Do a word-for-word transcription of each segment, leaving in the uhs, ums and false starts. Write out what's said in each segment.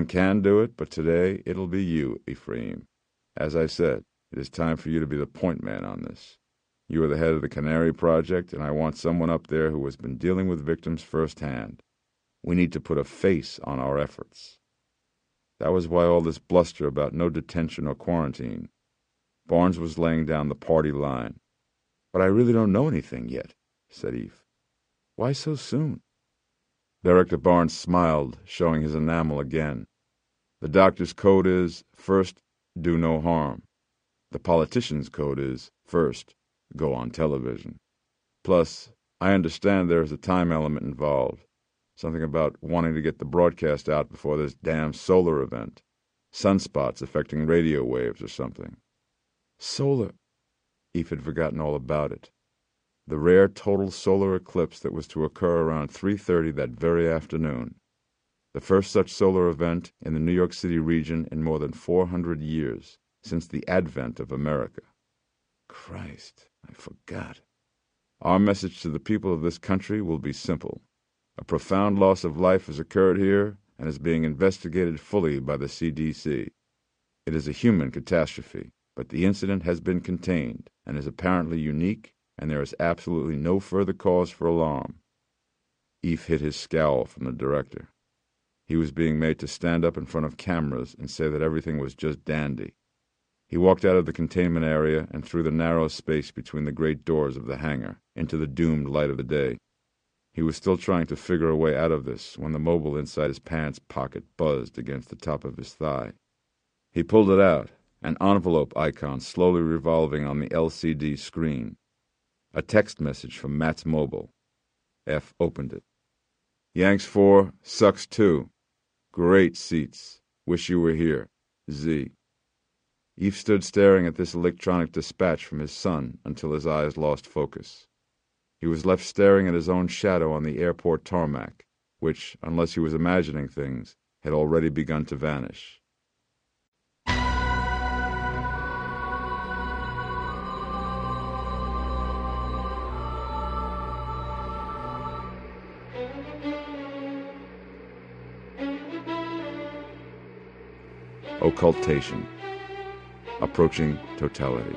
Jim can do it, but today it'll be you, Ephraim. As I said, it is time for you to be the point man on this. You are the head of the Canary Project, and I want someone up there who has been dealing with victims firsthand. We need to put a face on our efforts. That was why all this bluster about no detention or quarantine. Barnes was laying down the party line. But I really don't know anything yet, said Eve. Why so soon? Director Barnes smiled, showing his enamel again. The doctor's code is, first, do no harm. The politician's code is, first, go on television. Plus, I understand there is a time element involved. Something about wanting to get the broadcast out before this damn solar event. Sunspots affecting radio waves or something. Solar. Eve had forgotten all about it. The rare total solar eclipse that was to occur around three thirty that very afternoon. The first such solar event in the New York City region in more than four hundred years, since the advent of America. Christ, I forgot. Our message to the people of this country will be simple. A profound loss of life has occurred here and is being investigated fully by the C D C. It is a human catastrophe, but the incident has been contained and is apparently unique, and there is absolutely no further cause for alarm. Eve hid his scowl from the director. He was being made to stand up in front of cameras and say that everything was just dandy. He walked out of the containment area and through the narrow space between the great doors of the hangar into the doomed light of the day. He was still trying to figure a way out of this when the mobile inside his pants pocket buzzed against the top of his thigh. He pulled it out, an envelope icon slowly revolving on the L C D screen. A text message from Matt's mobile. F opened it. Yanks four, sucks two. Great seats. Wish you were here. Z. Eve stood staring at this electronic dispatch from his son until his eyes lost focus. He was left staring at his own shadow on the airport tarmac, which, unless he was imagining things, had already begun to vanish. Occultation. Approaching totality.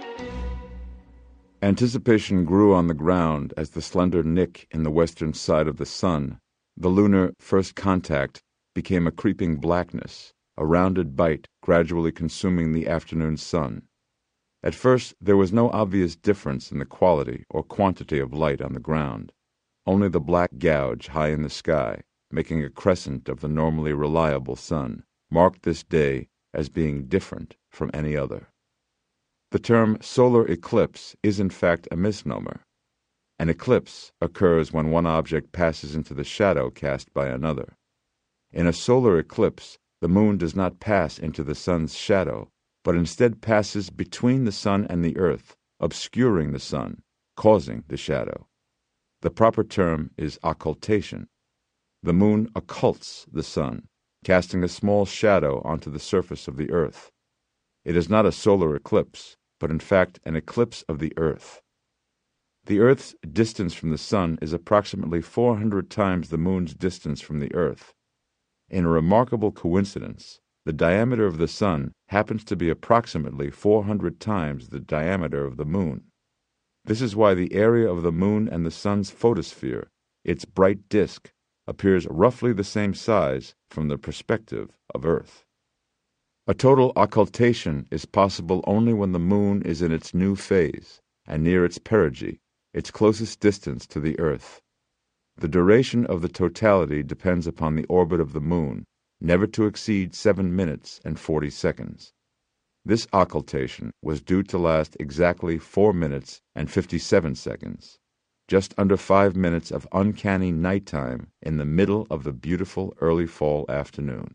Anticipation grew on the ground as the slender nick in the western side of the sun, the lunar first contact, became a creeping blackness, a rounded bite gradually consuming the afternoon sun. At first there was no obvious difference in the quality or quantity of light on the ground, only the black gouge high in the sky, making a crescent of the normally reliable sun, marked this day as being different from any other. The term solar eclipse is in fact a misnomer. An eclipse occurs when one object passes into the shadow cast by another. In a solar eclipse, the moon does not pass into the sun's shadow, but instead passes between the sun and the earth, obscuring the sun, causing the shadow. The proper term is occultation. The moon occults the sun, casting a small shadow onto the surface of the earth. It is not a solar eclipse, but in fact an eclipse of the earth. The earth's distance from the sun is approximately four hundred times the moon's distance from the earth. In a remarkable coincidence, the diameter of the sun happens to be approximately four hundred times the diameter of the moon. This is why the area of the moon and the sun's photosphere, its bright disk, appears roughly the same size from the perspective of Earth. A total occultation is possible only when the moon is in its new phase and near its perigee, its closest distance to the Earth. The duration of the totality depends upon the orbit of the moon, never to exceed seven minutes and forty seconds. This occultation was due to last exactly four minutes and fifty-seven seconds, just under five minutes of uncanny nighttime in the middle of the beautiful early fall afternoon.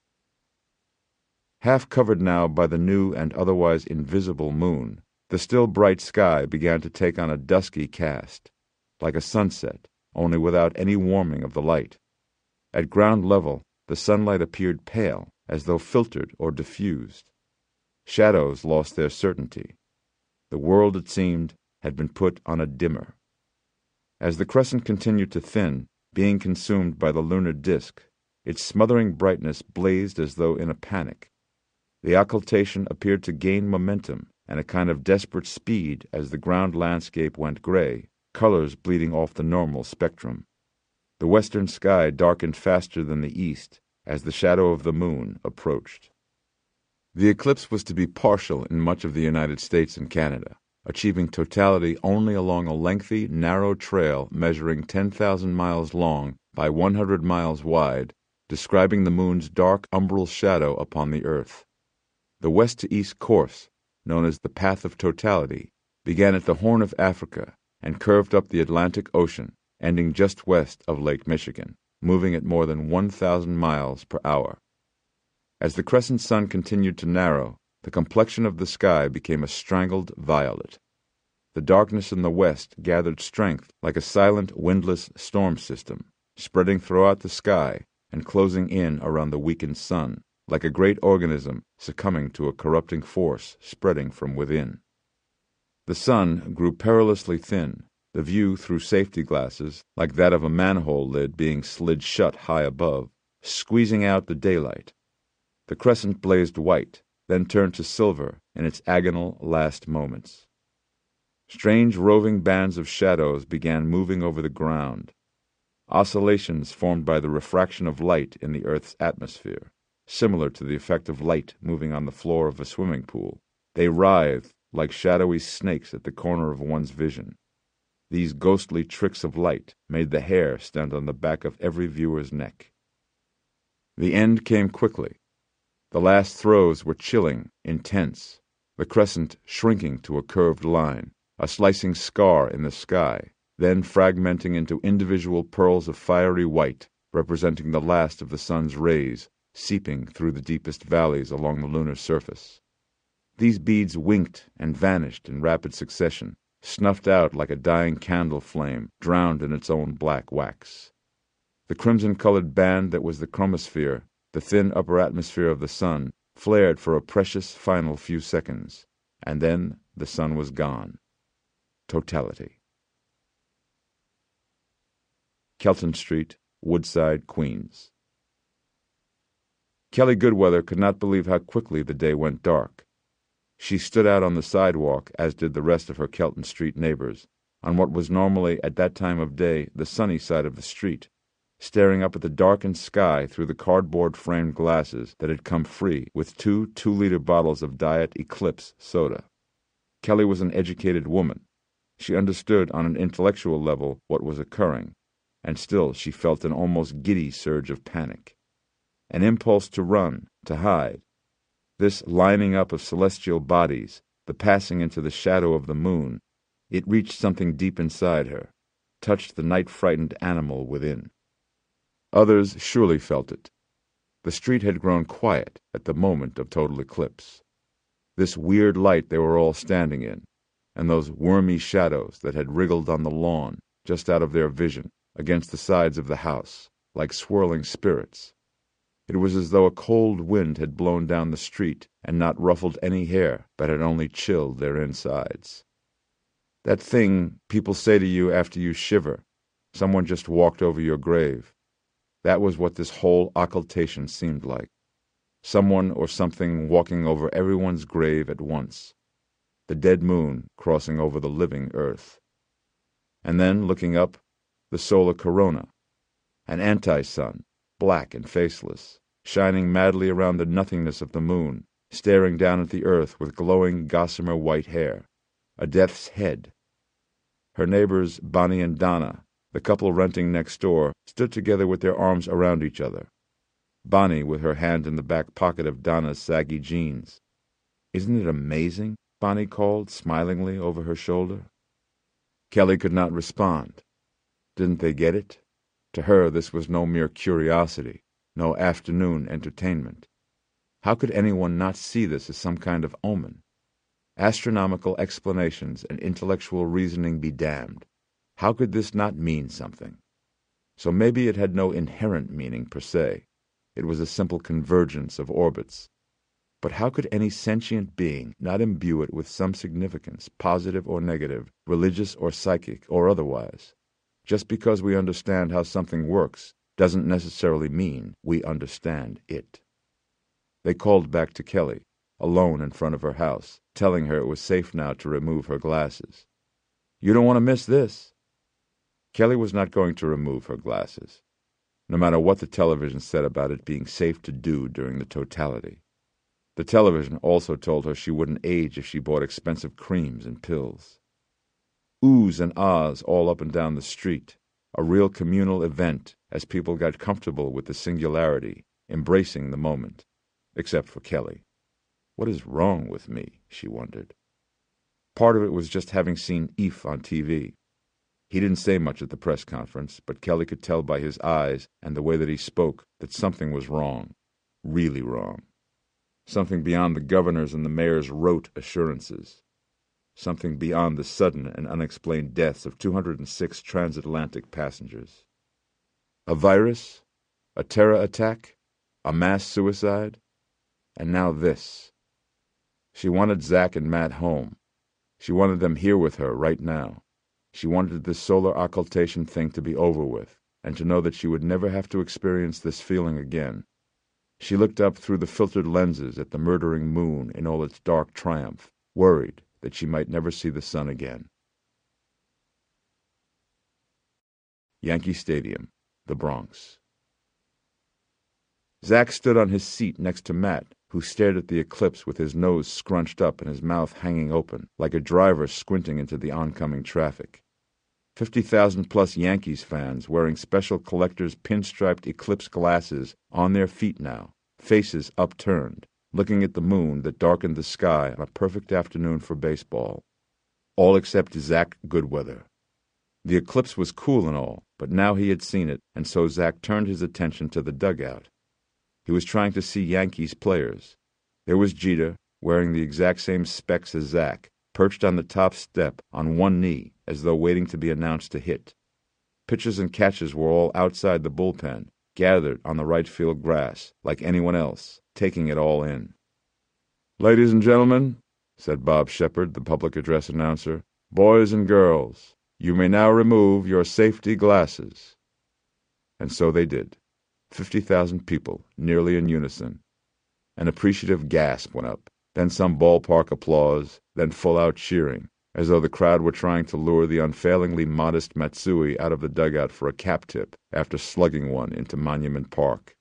Half covered now by the new and otherwise invisible moon, the still bright sky began to take on a dusky cast, like a sunset, only without any warming of the light. At ground level, the sunlight appeared pale, as though filtered or diffused. Shadows lost their certainty. The world, it seemed, had been put on a dimmer. As the crescent continued to thin, being consumed by the lunar disk, Its smothering brightness blazed as though in a panic. The occultation appeared to gain momentum and a kind of desperate speed as the ground landscape went gray, colors bleeding off the normal spectrum. The western sky darkened faster than the east as the shadow of the moon approached. The eclipse was to be partial in much of the United States and Canada, achieving totality only along a lengthy, narrow trail measuring ten thousand miles long by one hundred miles wide, describing the moon's dark umbral shadow upon the earth. The west-to-east course, known as the Path of Totality, began at the Horn of Africa and curved up the Atlantic Ocean, ending just west of Lake Michigan, moving at more than one thousand miles per hour. As the crescent sun continued to narrow, the complexion of the sky became a strangled violet. The darkness in the west gathered strength like a silent, windless storm system, spreading throughout the sky and closing in around the weakened sun, like a great organism succumbing to a corrupting force spreading from within. The sun grew perilously thin, the view through safety glasses like that of a manhole lid being slid shut high above, squeezing out the daylight. The crescent blazed white, then turned to silver in its agonal last moments. Strange roving bands of shadows began moving over the ground, oscillations formed by the refraction of light in the Earth's atmosphere, similar to the effect of light moving on the floor of a swimming pool. They writhed like shadowy snakes at the corner of one's vision. These ghostly tricks of light made the hair stand on the back of every viewer's neck. The end came quickly. The last throes were chilling, intense, the crescent shrinking to a curved line, a slicing scar in the sky, then fragmenting into individual pearls of fiery white, representing the last of the sun's rays, seeping through the deepest valleys along the lunar surface. These beads winked and vanished in rapid succession, snuffed out like a dying candle flame drowned in its own black wax. The crimson-colored band that was the chromosphere, the thin upper atmosphere of the sun, flared for a precious final few seconds, and then the sun was gone. Totality. Kelton Street, Woodside, Queens. Kelly Goodweather could not believe how quickly the day went dark. She stood out on the sidewalk, as did the rest of her Kelton Street neighbors, on what was normally at that time of day the sunny side of the street, staring up at the darkened sky through the cardboard-framed glasses that had come free with two two-liter bottles of Diet Eclipse soda. Kelly was an educated woman. She understood on an intellectual level what was occurring, and still she felt an almost giddy surge of panic. An impulse to run, to hide. This lining up of celestial bodies, the passing into the shadow of the moon, it reached something deep inside her, touched the night-frightened animal within. Others surely felt it. The street had grown quiet at the moment of total eclipse. This weird light they were all standing in, and those wormy shadows that had wriggled on the lawn, just out of their vision, against the sides of the house, like swirling spirits. It was as though a cold wind had blown down the street and not ruffled any hair, but had only chilled their insides. That thing people say to you after you shiver, someone just walked over your grave. That was what this whole occultation seemed like. Someone or something walking over everyone's grave at once. The dead moon crossing over the living earth. And then, looking up, the solar corona. An anti-sun, black and faceless, shining madly around the nothingness of the moon, staring down at the earth with glowing gossamer white hair. A death's head. Her neighbors, Bonnie and Donna, the couple renting next door, stood together with their arms around each other. Bonnie with her hand in the back pocket of Donna's saggy jeans. "Isn't it amazing?" Bonnie called smilingly over her shoulder. Kelly could not respond. Didn't they get it? To her this was no mere curiosity, no afternoon entertainment. How could anyone not see this as some kind of omen? Astronomical explanations and intellectual reasoning be damned. How could this not mean something? So maybe it had no inherent meaning per se. It was a simple convergence of orbits. But how could any sentient being not imbue it with some significance, positive or negative, religious or psychic or otherwise? Just because we understand how something works doesn't necessarily mean we understand it. They called back to Kelly, alone in front of her house, telling her it was safe now to remove her glasses. "You don't want to miss this." Kelly was not going to remove her glasses, no matter what the television said about it being safe to do during the totality. The television also told her she wouldn't age if she bought expensive creams and pills. Oohs and ahs all up and down the street, a real communal event as people got comfortable with the singularity, embracing the moment, except for Kelly. What is wrong with me, she wondered. Part of it was just having seen Eve on T V. He didn't say much at the press conference, but Kelly could tell by his eyes and the way that he spoke that something was wrong, really wrong. Something beyond the governor's and the mayor's rote assurances. Something beyond the sudden and unexplained deaths of two hundred six transatlantic passengers. A virus? A terror attack? A mass suicide? And now this. She wanted Zach and Matt home. She wanted them here with her right now. She wanted this solar occultation thing to be over with, and to know that she would never have to experience this feeling again. She looked up through the filtered lenses at the murdering moon in all its dark triumph, worried that she might never see the sun again. Yankee Stadium, the Bronx. Zach stood on his seat next to Matt, who stared at the eclipse with his nose scrunched up and his mouth hanging open, like a driver squinting into the oncoming traffic. Fifty thousand plus Yankees fans wearing special collector's pinstriped eclipse glasses on their feet now, faces upturned, looking at the moon that darkened the sky on a perfect afternoon for baseball. All except Zach Goodweather. The eclipse was cool and all, but now he had seen it, and so Zach turned his attention to the dugout. He was trying to see Yankees players. There was Jeter, wearing the exact same specs as Zach, perched on the top step on one knee as though waiting to be announced to hit. Pitchers and catchers were all outside the bullpen, gathered on the right field grass, like anyone else, taking it all in. "Ladies and gentlemen," said Bob Shepard, the public address announcer, "boys and girls, you may now remove your safety glasses." And so they did. Fifty thousand people, nearly in unison. An appreciative gasp went up, then some ballpark applause, then full-out cheering, as though the crowd were trying to lure the unfailingly modest Matsui out of the dugout for a cap tip after slugging one into Monument Park.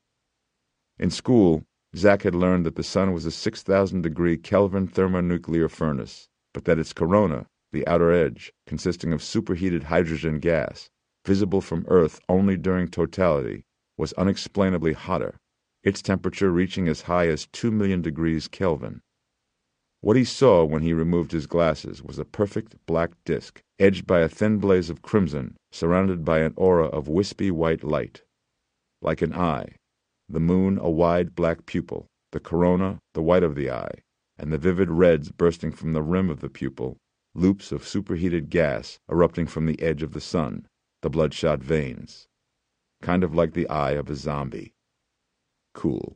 In school, Zach had learned that the sun was a six thousand degree Kelvin thermonuclear furnace, but that its corona, the outer edge, consisting of superheated hydrogen gas, visible from Earth only during totality, was unexplainably hotter, its temperature reaching as high as two million degrees Kelvin. What he saw when he removed his glasses was a perfect black disk, edged by a thin blaze of crimson, surrounded by an aura of wispy white light. Like an eye, the moon a wide black pupil, the corona the white of the eye, and the vivid reds bursting from the rim of the pupil, loops of superheated gas erupting from the edge of the sun, the bloodshot veins. Kind of like the eye of a zombie. Cool.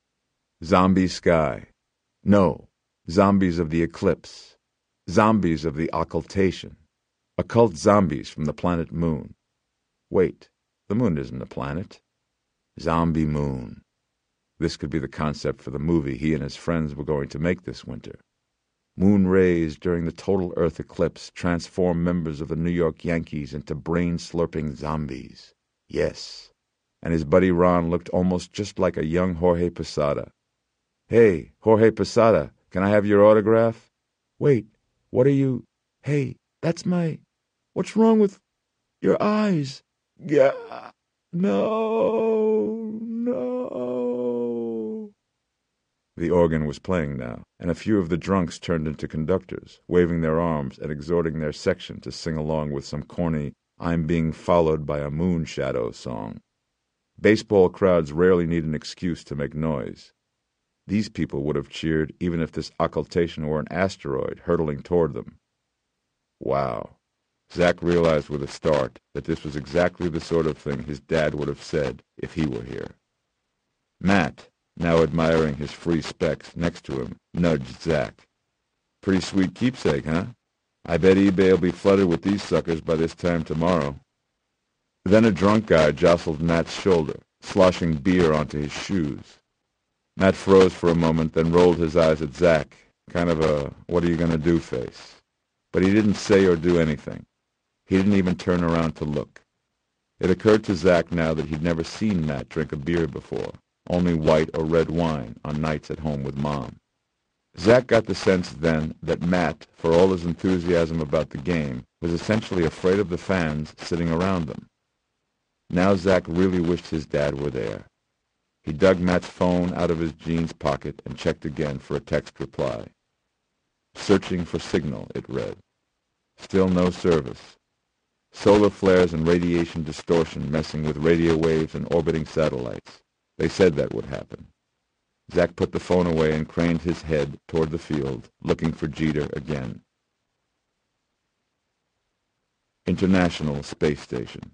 Zombie sky. No, zombies of the eclipse. Zombies of the occultation. Occult zombies from the planet Moon. Wait, the moon isn't a planet. Zombie moon. This could be the concept for the movie he and his friends were going to make this winter. Moon rays during the total Earth eclipse transform members of the New York Yankees into brain-slurping zombies. Yes, and his buddy Ron looked almost just like a young Jorge Posada. "Hey, Jorge Posada, can I have your autograph?" "Wait, what are you... Hey, that's my... What's wrong with... your eyes?" "Gah! No, no." The organ was playing now, and a few of the drunks turned into conductors, waving their arms and exhorting their section to sing along with some corny "I'm being followed by a moon shadow" song. Baseball crowds rarely need an excuse to make noise. These people would have cheered even if this occultation were an asteroid hurtling toward them. Wow. Zach realized with a start that this was exactly the sort of thing his dad would have said if he were here. Matt, now admiring his free specs next to him, nudged Zach. "Pretty sweet keepsake, huh? I bet eBay will be flooded with these suckers by this time tomorrow." Then a drunk guy jostled Matt's shoulder, sloshing beer onto his shoes. Matt froze for a moment, then rolled his eyes at Zach, kind of a what-are-you-gonna-do face. But he didn't say or do anything. He didn't even turn around to look. It occurred to Zach now that he'd never seen Matt drink a beer before, only white or red wine on nights at home with Mom. Zach got the sense then that Matt, for all his enthusiasm about the game, was essentially afraid of the fans sitting around them. Now Zach really wished his dad were there. He dug Matt's phone out of his jeans pocket and checked again for a text reply. Searching for signal, it read. Still no service. Solar flares and radiation distortion messing with radio waves and orbiting satellites. They said that would happen. Zach put the phone away and craned his head toward the field, looking for Jeter again. International Space Station.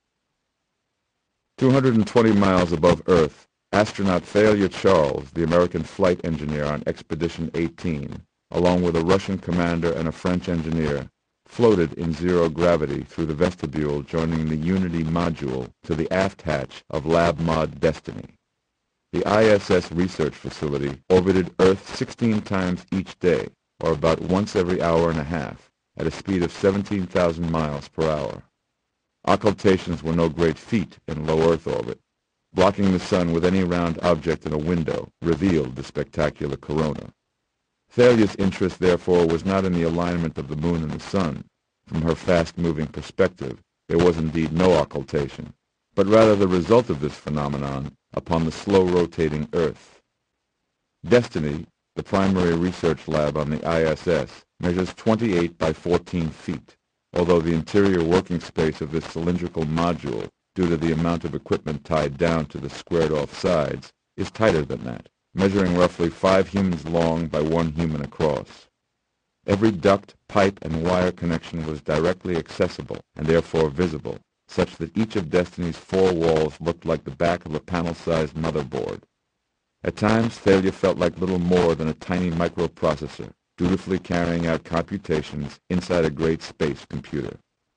two hundred twenty miles above Earth, astronaut Thalia Charles, the American flight engineer on Expedition eighteen, along with a Russian commander and a French engineer, floated in zero gravity through the vestibule joining the Unity module to the aft hatch of Lab Mod Destiny. The I S S research facility orbited Earth sixteen times each day, or about once every hour and a half, at a speed of seventeen thousand miles per hour. Occultations were no great feat in low Earth orbit. Blocking the sun with any round object in a window revealed the spectacular corona. Thalia's interest, therefore, was not in the alignment of the moon and the sun. From her fast-moving perspective, there was indeed no occultation, but rather the result of this phenomenon upon the slow-rotating Earth. Destiny, the primary research lab on the I S S, measures twenty-eight by fourteen feet, although the interior working space of this cylindrical module, due to the amount of equipment tied down to the squared-off sides, is tighter than that, measuring roughly five humans long by one human across. Every duct, pipe, and wire connection was directly accessible and therefore visible, such that each of Destiny's four walls looked like the back of a panel-sized motherboard. At times, Thalia felt like little more than a tiny microprocessor, dutifully carrying out computations inside a great space computer.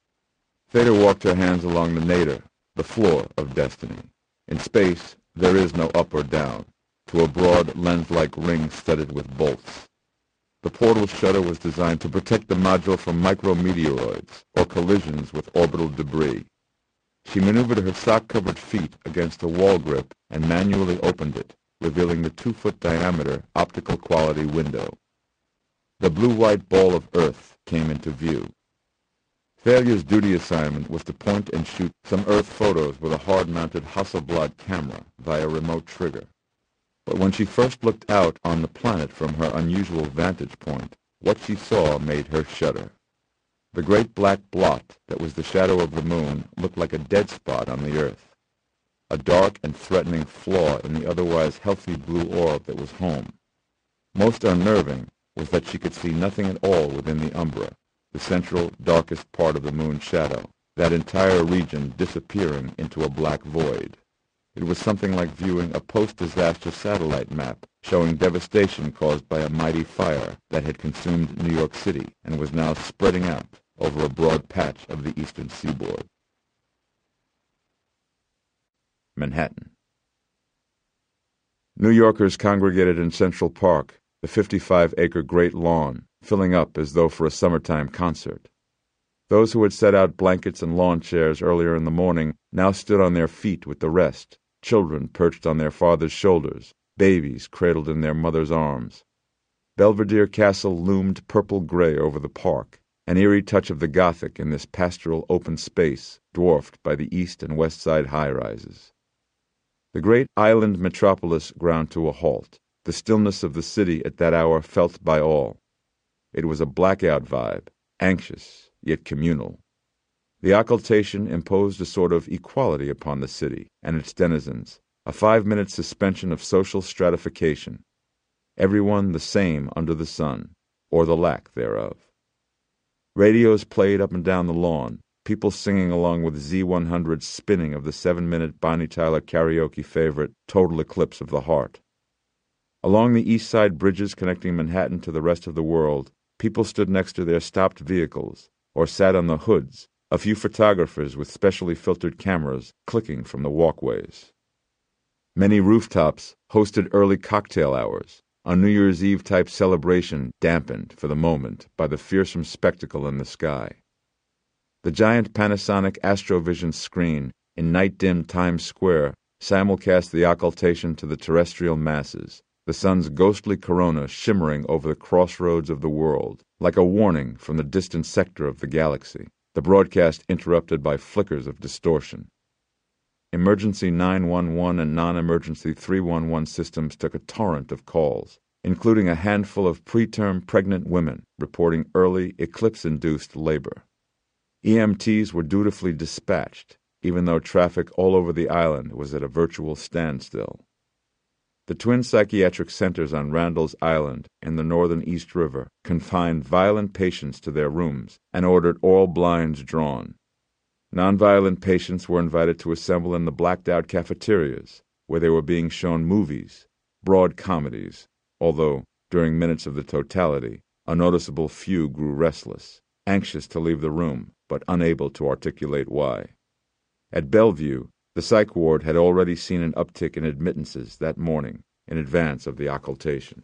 Theta walked her hands along the nadir, the floor of Destiny. In space, there is no up or down, to a broad lens-like ring studded with bolts. The portal shutter was designed to protect the module from micrometeoroids or collisions with orbital debris. She maneuvered her sock-covered feet against a wall grip and manually opened it, revealing the two-foot diameter optical quality window. The blue-white ball of Earth came into view. Thalia's duty assignment was to point and shoot some Earth photos with a hard-mounted Hasselblad camera via remote trigger. But when she first looked out on the planet from her unusual vantage point, what she saw made her shudder. The great black blot that was the shadow of the moon looked like a dead spot on the Earth, a dark and threatening flaw in the otherwise healthy blue orb that was home. Most unnerving was that she could see nothing at all within the umbra, the central, darkest part of the moon's shadow, that entire region disappearing into a black void. It was something like viewing a post-disaster satellite map showing devastation caused by a mighty fire that had consumed New York City and was now spreading out over a broad patch of the eastern seaboard. Manhattan. New Yorkers congregated in Central Park, the fifty-five acre Great Lawn, filling up as though for a summertime concert. Those who had set out blankets and lawn chairs earlier in the morning now stood on their feet with the rest, children perched on their fathers' shoulders, babies cradled in their mothers' arms. Belvedere Castle loomed purple-gray over the park, an eerie touch of the Gothic in this pastoral open space dwarfed by the east and west side high-rises. The great island metropolis ground to a halt, the stillness of the city at that hour felt by all. It was a blackout vibe, anxious, yet communal. The occultation imposed a sort of equality upon the city and its denizens, a five-minute suspension of social stratification. Everyone the same under the sun, or the lack thereof. Radios played up and down the lawn, people singing along with Z one hundred's spinning of the seven-minute Bonnie Tyler karaoke favorite, Total Eclipse of the Heart. Along the east side bridges connecting Manhattan to the rest of the world, people stood next to their stopped vehicles, or sat on the hoods, a few photographers with specially filtered cameras clicking from the walkways. Many rooftops hosted early cocktail hours, a New Year's Eve-type celebration dampened, for the moment, by the fearsome spectacle in the sky. The giant Panasonic Astrovision screen in night-dimmed Times Square simulcast the occultation to the terrestrial masses, the sun's ghostly corona shimmering over the crossroads of the world, like a warning from the distant sector of the galaxy, the broadcast interrupted by flickers of distortion. Emergency nine one one and non-emergency three one one systems took a torrent of calls, including a handful of preterm pregnant women reporting early eclipse-induced labor. E M Ts were dutifully dispatched, even though traffic all over the island was at a virtual standstill. The twin psychiatric centers on Randall's Island and the northern East River confined violent patients to their rooms and ordered all blinds drawn. Nonviolent patients were invited to assemble in the blacked-out cafeterias, where they were being shown movies, broad comedies, although, during minutes of the totality, a noticeable few grew restless, anxious to leave the room, but unable to articulate why. At Bellevue, the psych ward had already seen an uptick in admittances that morning, in advance of the occultation.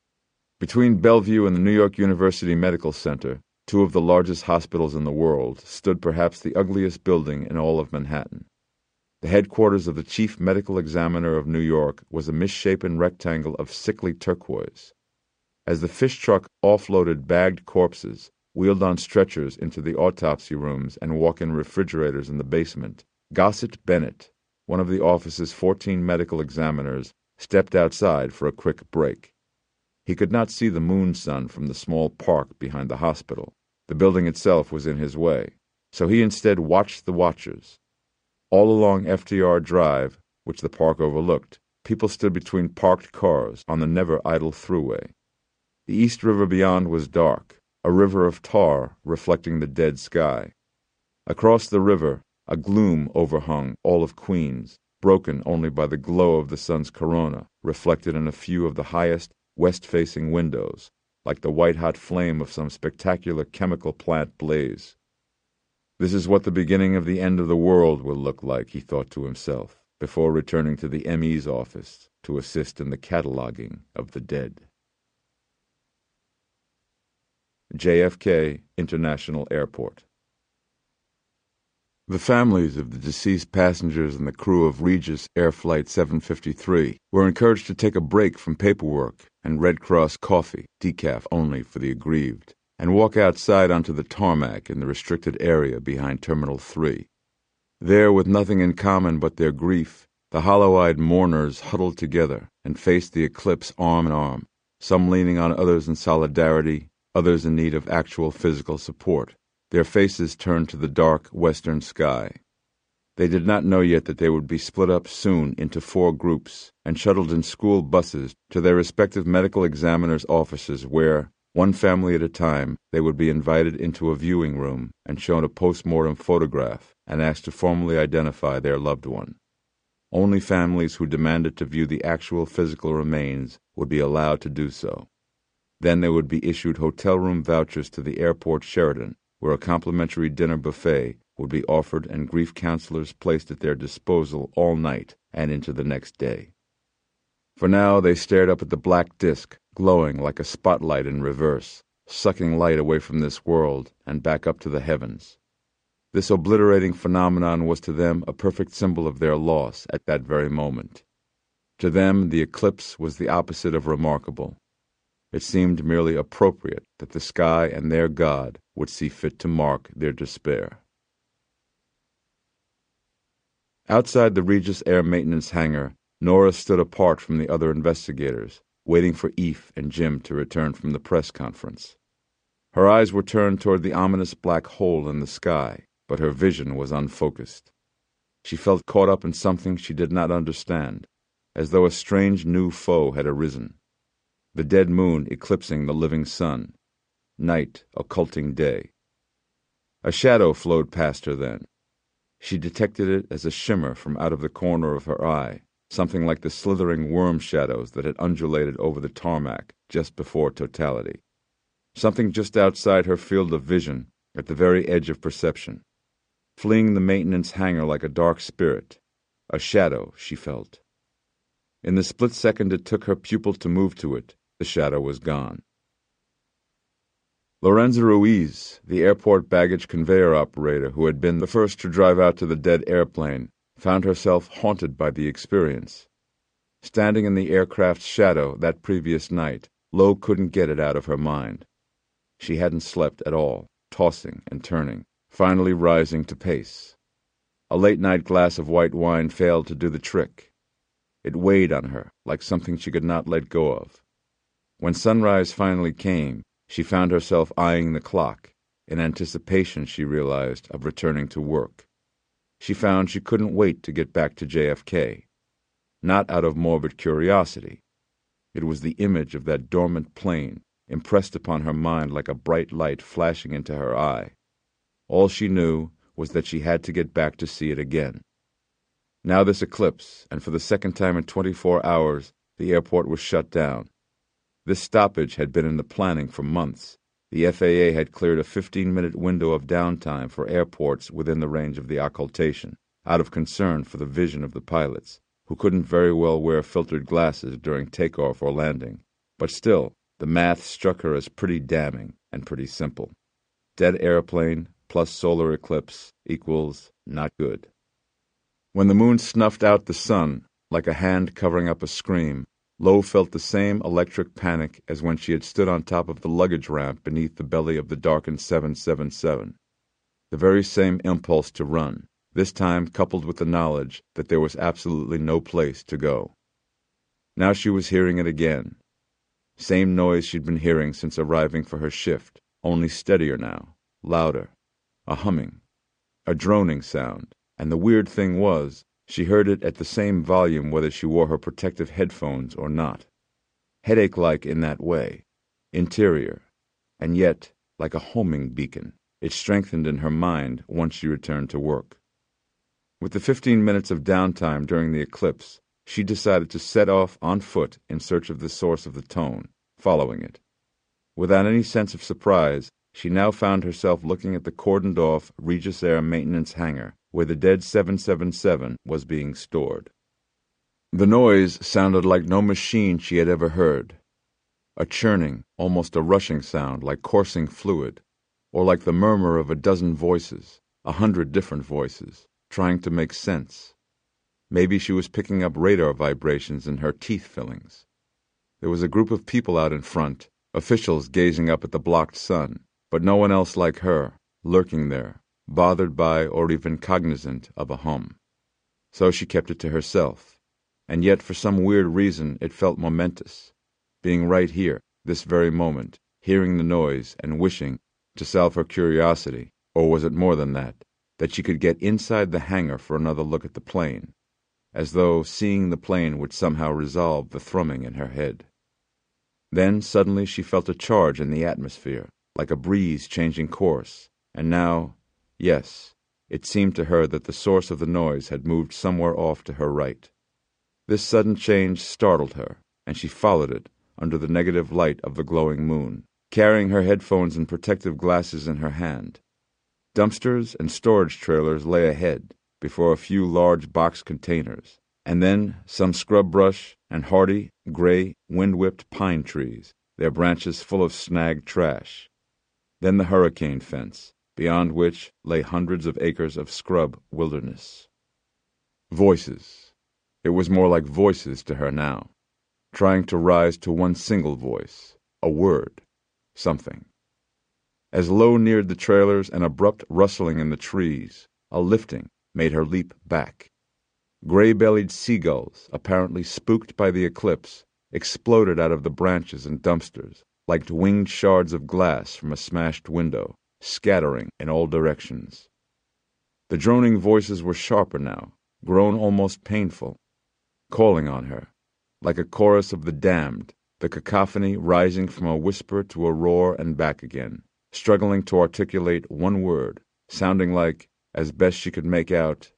Between Bellevue and the New York University Medical Center, two of the largest hospitals in the world, stood perhaps the ugliest building in all of Manhattan. The headquarters of the chief medical examiner of New York was a misshapen rectangle of sickly turquoise. As the fish truck offloaded bagged corpses, wheeled on stretchers into the autopsy rooms and walk-in refrigerators in the basement, Gossett Bennett, one of the office's fourteen medical examiners, stepped outside for a quick break. He could not see the moon sun from the small park behind the hospital. The building itself was in his way, so he instead watched the watchers. All along F D R Drive, which the park overlooked, people stood between parked cars on the never-idle thruway. The East River beyond was dark, a river of tar reflecting the dead sky. Across the river, a gloom overhung all of Queens, broken only by the glow of the sun's corona, reflected in a few of the highest, west-facing windows, like the white-hot flame of some spectacular chemical plant blaze. This is what the beginning of the end of the world will look like, he thought to himself, before returning to the M E's office to assist in the cataloging of the dead. J F K International Airport. The families of the deceased passengers and the crew of Regis Air Flight seven fifty-three were encouraged to take a break from paperwork and Red Cross coffee, decaf only for the aggrieved, and walk outside onto the tarmac in the restricted area behind Terminal three. There, with nothing in common but their grief, the hollow-eyed mourners huddled together and faced the eclipse arm in arm, some leaning on others in solidarity, others in need of actual physical support, their faces turned to the dark western sky. They did not know yet that they would be split up soon into four groups and shuttled in school buses to their respective medical examiners' offices where, one family at a time, they would be invited into a viewing room and shown a post-mortem photograph and asked to formally identify their loved one. Only families who demanded to view the actual physical remains would be allowed to do so. Then they would be issued hotel room vouchers to the airport Sheraton, where a complimentary dinner buffet would be offered and grief counselors placed at their disposal all night and into the next day. For now they stared up at the black disk, glowing like a spotlight in reverse, sucking light away from this world and back up to the heavens. This obliterating phenomenon was to them a perfect symbol of their loss at that very moment. To them the eclipse was the opposite of remarkable. It seemed merely appropriate that the sky and their God would see fit to mark their despair. Outside the Regis Air Maintenance hangar, Nora stood apart from the other investigators, waiting for Eve and Jim to return from the press conference. Her eyes were turned toward the ominous black hole in the sky, but her vision was unfocused. She felt caught up in something she did not understand, as though a strange new foe had arisen. The dead moon eclipsing the living sun, night occulting day. A shadow flowed past her then. She detected it as a shimmer from out of the corner of her eye, something like the slithering worm shadows that had undulated over the tarmac just before totality. Something just outside her field of vision, at the very edge of perception. fleeing the maintenance hangar like a dark spirit, a shadow, she felt. In the split second it took her pupil to move to it, the shadow was gone. Lorenza Ruiz, the airport baggage conveyor operator who had been the first to drive out to the dead airplane, found herself haunted by the experience. Standing in the aircraft's shadow that previous night, Lo couldn't get it out of her mind. She hadn't slept at all, tossing and turning, finally rising to pace. A late-night glass of white wine failed to do the trick. It weighed on her like something she could not let go of. When sunrise finally came, she found herself eyeing the clock, in anticipation, she realized, of returning to work. She found she couldn't wait to get back to J F K. Not out of morbid curiosity. It was the image of that dormant plane impressed upon her mind like a bright light flashing into her eye. All she knew was that she had to get back to see it again. Now this eclipse, and for the second time in twenty-four hours, the airport was shut down. This stoppage had been in the planning for months. The F A A had cleared a fifteen-minute window of downtime for airports within the range of the occultation, out of concern for the vision of the pilots, who couldn't very well wear filtered glasses during takeoff or landing. But still, the math struck her as pretty damning and pretty simple. Dead airplane plus solar eclipse equals not good. When the moon snuffed out the sun, like a hand covering up a scream, Lo felt the same electric panic as when she had stood on top of the luggage ramp beneath the belly of the darkened seven seven seven. The very same impulse to run, this time coupled with the knowledge that there was absolutely no place to go. Now she was hearing it again. Same noise she'd been hearing since arriving for her shift, only steadier now, louder. A humming, a droning sound, and the weird thing was, she heard it at the same volume whether she wore her protective headphones or not. Headache-like in that way, interior, and yet, like a homing beacon, it strengthened in her mind once she returned to work. With the fifteen minutes of downtime during the eclipse, she decided to set off on foot in search of the source of the tone, following it. Without any sense of surprise, she now found herself looking at the cordoned-off Regis Air maintenance hangar, where the dead seven seven seven was being stored. The noise sounded like no machine she had ever heard. A churning, almost a rushing sound like coursing fluid, or like the murmur of a dozen voices, a hundred different voices, trying to make sense. Maybe she was picking up radar vibrations in her teeth fillings. There was a group of people out in front, officials gazing up at the blocked sun, but no one else like her, lurking there, bothered by or even cognizant of a hum. So she kept it to herself, and yet for some weird reason it felt momentous, being right here, this very moment, hearing the noise and wishing, to salve her curiosity, or was it more than that, that she could get inside the hangar for another look at the plane, as though seeing the plane would somehow resolve the thrumming in her head. Then suddenly she felt a charge in the atmosphere, like a breeze changing course, and now, yes, it seemed to her that the source of the noise had moved somewhere off to her right. This sudden change startled her, and she followed it under the negative light of the glowing moon, carrying her headphones and protective glasses in her hand. Dumpsters and storage trailers lay ahead, before a few large box containers, and then some scrub brush and hardy, gray, wind-whipped pine trees, their branches full of snagged trash. Then the hurricane fence, beyond which lay hundreds of acres of scrub wilderness. Voices. It was more like voices to her now, trying to rise to one single voice, a word, something. As Lo neared the trailers, an abrupt rustling in the trees, a lifting, made her leap back. Gray-bellied seagulls, apparently spooked by the eclipse, exploded out of the branches and dumpsters, like winged shards of glass from a smashed window, scattering in all directions. The droning voices were sharper now, grown almost painful, calling on her, like a chorus of the damned, the cacophony rising from a whisper to a roar and back again, struggling to articulate one word, sounding like, as best she could make out,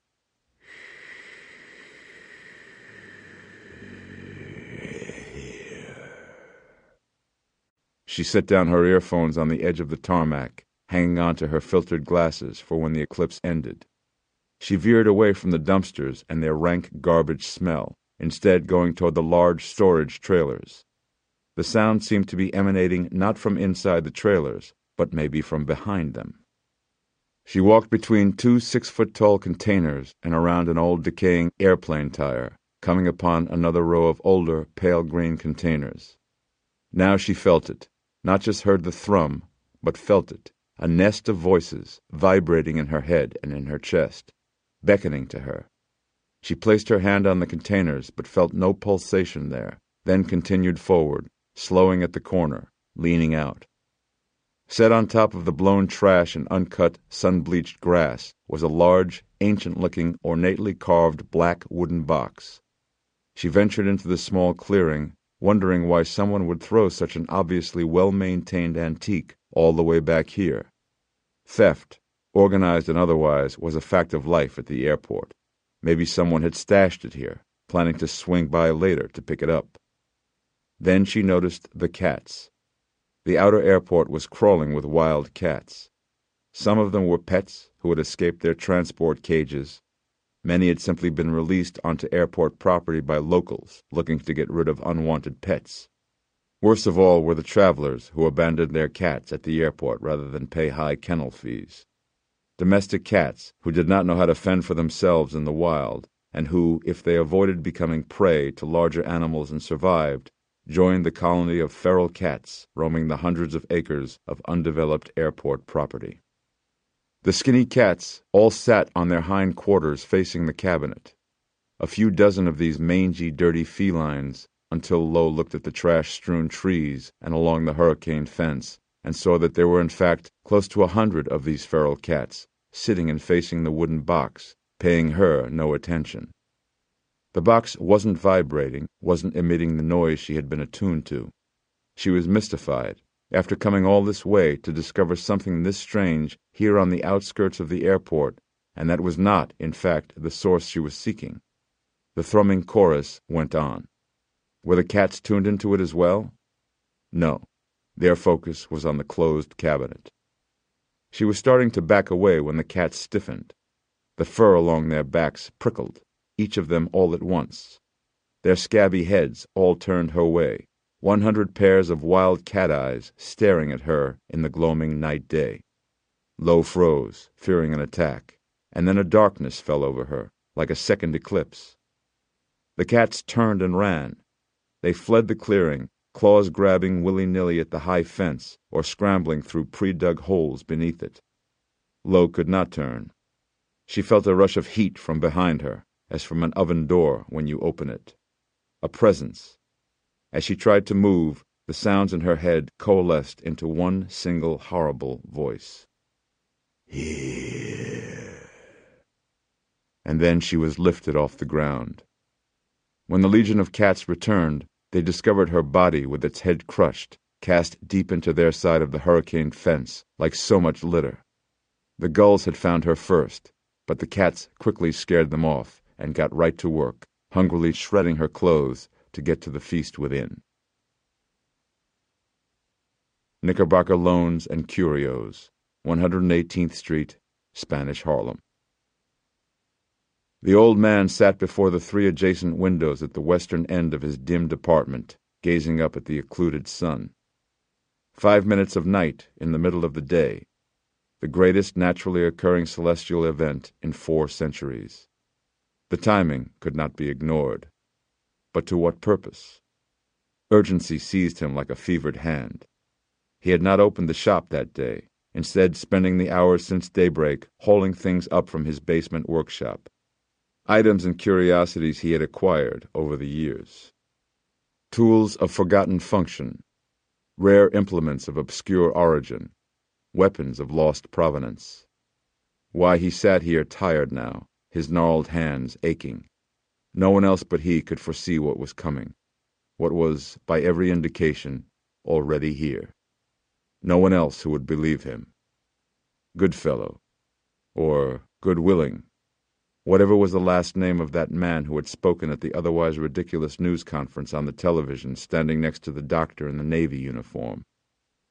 She set down her earphones on the edge of the tarmac, hanging onto her filtered glasses for when the eclipse ended. She veered away from the dumpsters and their rank garbage smell, instead going toward the large storage trailers. The sound seemed to be emanating not from inside the trailers, but maybe from behind them. She walked between two six-foot-tall containers and around an old decaying airplane tire, coming upon another row of older, pale green containers. Now she felt it, not just heard the thrum, but felt it, a nest of voices vibrating in her head and in her chest, beckoning to her. She placed her hand on the containers but felt no pulsation there, then continued forward, slowing at the corner, leaning out. Set on top of the blown trash and uncut, sun-bleached grass was a large, ancient-looking, ornately carved black wooden box. She ventured into the small clearing, wondering why someone would throw such an obviously well-maintained antique all the way back here. Theft, organized and otherwise, was a fact of life at the airport. Maybe someone had stashed it here, planning to swing by later to pick it up. Then she noticed the cats. The outer airport was crawling with wild cats. Some of them were pets who had escaped their transport cages. Many had simply been released onto airport property by locals looking to get rid of unwanted pets. Worst of all were the travelers who abandoned their cats at the airport rather than pay high kennel fees. Domestic cats who did not know how to fend for themselves in the wild, and who, if they avoided becoming prey to larger animals and survived, joined the colony of feral cats roaming the hundreds of acres of undeveloped airport property. The skinny cats all sat on their hind quarters facing the cabinet. A few dozen of these mangy, dirty felines, until Lo looked at the trash-strewn trees and along the hurricane fence, and saw that there were in fact close to a hundred of these feral cats, sitting and facing the wooden box, paying her no attention. The box wasn't vibrating, wasn't emitting the noise she had been attuned to. She was mystified, after coming all this way to discover something this strange here on the outskirts of the airport, and that was not, in fact, the source she was seeking. The thrumming chorus went on. Were the cats tuned into it as well? No. Their focus was on the closed cabinet. She was starting to back away when the cats stiffened. The fur along their backs prickled, each of them all at once. Their scabby heads all turned her way, one hundred pairs of wild cat eyes staring at her in the gloaming night day. Lo froze, fearing an attack, and then a darkness fell over her, like a second eclipse. The cats turned and ran. They fled the clearing, claws grabbing willy-nilly at the high fence or scrambling through pre-dug holes beneath it. Lo could not turn. She felt a rush of heat from behind her, as from an oven door when you open it. A presence. As she tried to move, the sounds in her head coalesced into one single horrible voice. Here. And then she was lifted off the ground. When the legion of cats returned, they discovered her body with its head crushed, cast deep into their side of the hurricane fence, like so much litter. The gulls had found her first, but the cats quickly scared them off and got right to work, hungrily shredding her clothes to get to the feast within. Knickerbocker Loans and Curios, one hundred eighteenth Street, Spanish Harlem. The old man sat before the three adjacent windows at the western end of his dimmed apartment, gazing up at the occluded sun. Five minutes of night in the middle of the day, the greatest naturally occurring celestial event in four centuries. The timing could not be ignored. But to what purpose? Urgency seized him like a fevered hand. He had not opened the shop that day, instead spending the hours since daybreak hauling things up from his basement workshop. Items and curiosities he had acquired over the years. Tools of forgotten function, rare implements of obscure origin, weapons of lost provenance. Why he sat here tired now, his gnarled hands aching. No one else but he could foresee what was coming, what was, by every indication, already here. No one else who would believe him. Goodfellow, or Goodwilling, whatever was the last name of that man who had spoken at the otherwise ridiculous news conference on the television standing next to the doctor in the Navy uniform.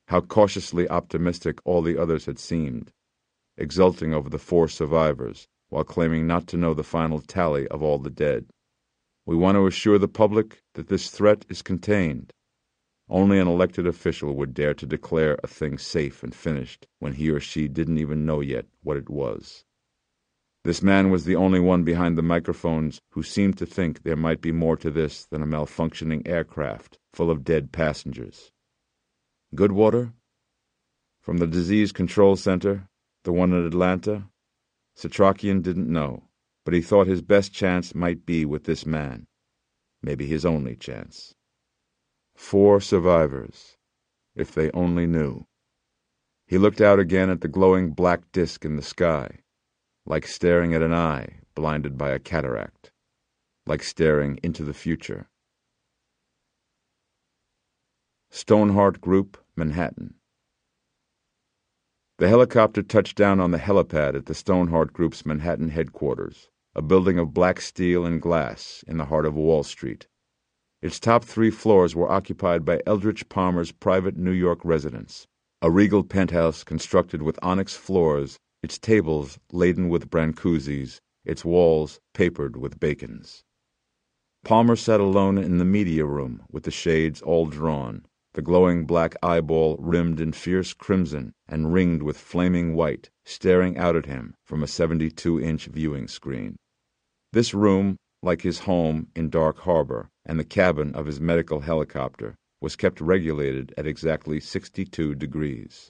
how cautiously optimistic all the others had seemed, exulting over the four survivors while claiming not to know the final tally of all the dead. We want to assure the public that this threat is contained. Only an elected official would dare to declare a thing safe and finished when he or she didn't even know yet what it was. This man was the only one behind the microphones who seemed to think there might be more to this than a malfunctioning aircraft full of dead passengers. Goodwater? From the Disease Control Center, the one in Atlanta? Satrakian didn't know, but he thought his best chance might be with this man. Maybe his only chance. Four survivors. If they only knew. He looked out again at the glowing black disk in the sky, like staring at an eye blinded by a cataract, like staring into the future. Stoneheart Group, Manhattan. The helicopter touched down on the helipad at the Stoneheart Group's Manhattan headquarters, a building of black steel and glass in the heart of Wall Street. Its top three floors were occupied by Eldridge Palmer's private New York residence, a regal penthouse constructed with onyx floors, its tables laden with Brancusis, its walls papered with bacons. Palmer sat alone in the media room with the shades all drawn, the glowing black eyeball rimmed in fierce crimson and ringed with flaming white, staring out at him from a seventy-two inch viewing screen. This room, like his home in Dark Harbor and the cabin of his medical helicopter, was kept regulated at exactly sixty-two degrees.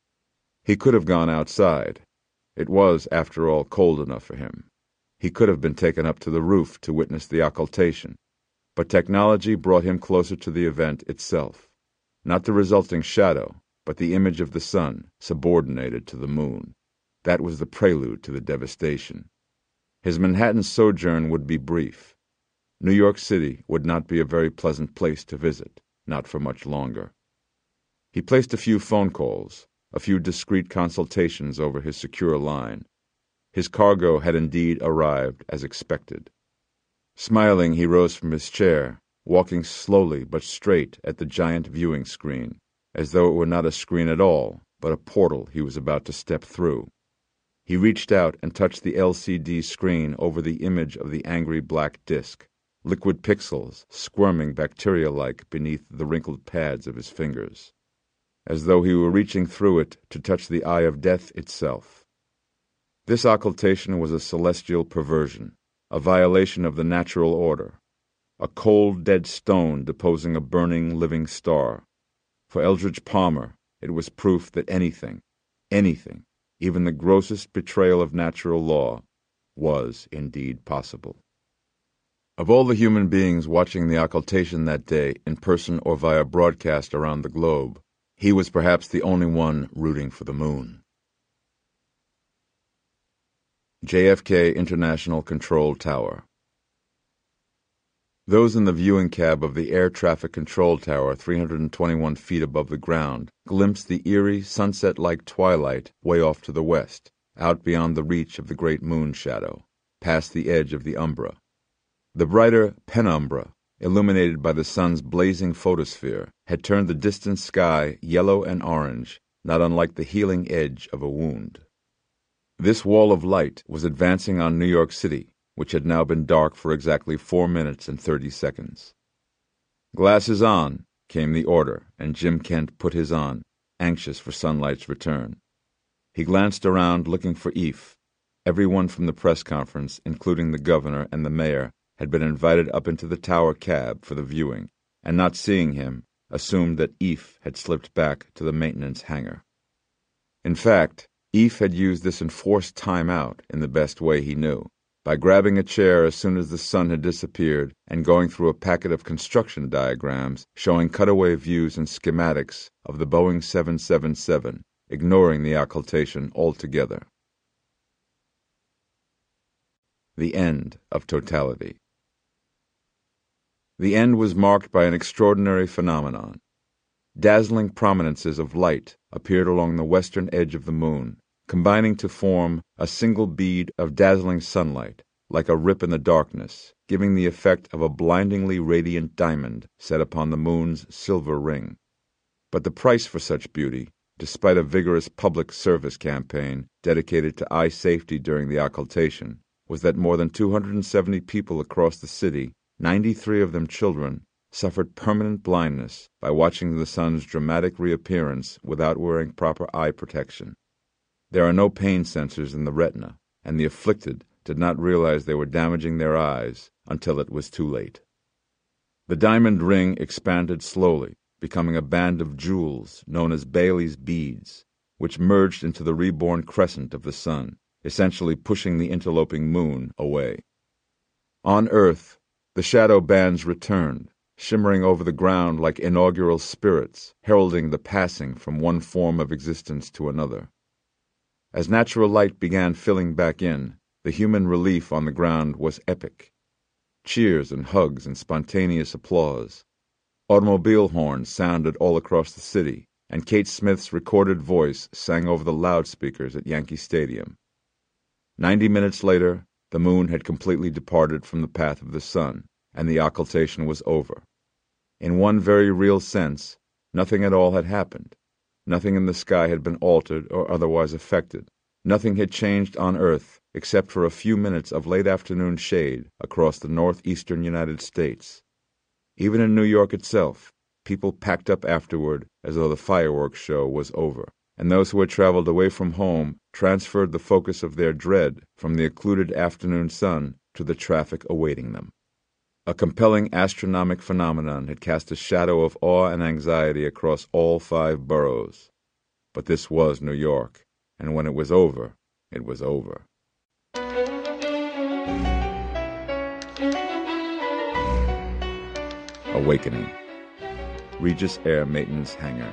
He could have gone outside. It was, after all, cold enough for him. He could have been taken up to the roof to witness the occultation, but technology brought him closer to the event itself. Not the resulting shadow, but the image of the sun subordinated to the moon. That was the prelude to the devastation. His Manhattan sojourn would be brief. New York City would not be a very pleasant place to visit, not for much longer. He placed a few phone calls, a few discreet consultations over his secure line. His cargo had indeed arrived as expected. Smiling, he rose from his chair, walking slowly but straight at the giant viewing screen, as though it were not a screen at all, but a portal he was about to step through. He reached out and touched the L C D screen over the image of the angry black disk, liquid pixels squirming bacteria-like beneath the wrinkled pads of his fingers, as though he were reaching through it to touch the eye of death itself. This occultation was a celestial perversion, a violation of the natural order, a cold, dead stone deposing a burning, living star. For Eldridge Palmer, it was proof that anything, anything, even the grossest betrayal of natural law, was indeed possible. Of all the human beings watching the occultation that day, in person or via broadcast around the globe, he was perhaps the only one rooting for the moon. J F K International Control Tower. Those in the viewing cab of the Air Traffic Control Tower three hundred twenty-one feet above the ground glimpsed the eerie, sunset-like twilight way off to the west, out beyond the reach of the great moon shadow, past the edge of the umbra. The brighter penumbra, illuminated by the sun's blazing photosphere, had turned the distant sky yellow and orange, not unlike the healing edge of a wound. This wall of light was advancing on New York City, which had now been dark for exactly four minutes and thirty seconds. "Glasses on," came the order, and Jim Kent put his on, anxious for sunlight's return. He glanced around looking for Eve. Everyone from the press conference, including the governor and the mayor, had been invited up into the tower cab for the viewing, and not seeing him, assumed that Eve had slipped back to the maintenance hangar. In fact, Eve had used this enforced time out in the best way he knew, by grabbing a chair as soon as the sun had disappeared and going through a packet of construction diagrams showing cutaway views and schematics of the Boeing seven seventy-seven, ignoring the occultation altogether. The end of totality. The end was marked by an extraordinary phenomenon. Dazzling prominences of light appeared along the western edge of the moon, combining to form a single bead of dazzling sunlight, like a rip in the darkness, giving the effect of a blindingly radiant diamond set upon the moon's silver ring. But the price for such beauty, despite a vigorous public service campaign dedicated to eye safety during the occultation, was that more than two hundred seventy people across the city, ninety-three of them children, suffered permanent blindness by watching the sun's dramatic reappearance without wearing proper eye protection. There are no pain sensors in the retina, and the afflicted did not realize they were damaging their eyes until it was too late. The diamond ring expanded slowly, becoming a band of jewels known as Bailey's beads, which merged into the reborn crescent of the sun, essentially pushing the interloping moon away. On Earth, the shadow bands returned, shimmering over the ground like inaugural spirits, heralding the passing from one form of existence to another. As natural light began filling back in, the human relief on the ground was epic. Cheers and hugs and spontaneous applause. Automobile horns sounded all across the city, and Kate Smith's recorded voice sang over the loudspeakers at Yankee Stadium. Ninety minutes later, the moon had completely departed from the path of the sun, and the occultation was over. In one very real sense, nothing at all had happened. Nothing in the sky had been altered or otherwise affected. Nothing had changed on Earth except for a few minutes of late afternoon shade across the northeastern United States. Even in New York itself, people packed up afterward as though the fireworks show was over, and those who had traveled away from home transferred the focus of their dread from the occluded afternoon sun to the traffic awaiting them. A compelling astronomic phenomenon had cast a shadow of awe and anxiety across all five boroughs. But this was New York, and when it was over, it was over. Awakening. Regis Air Maintenance Hangar.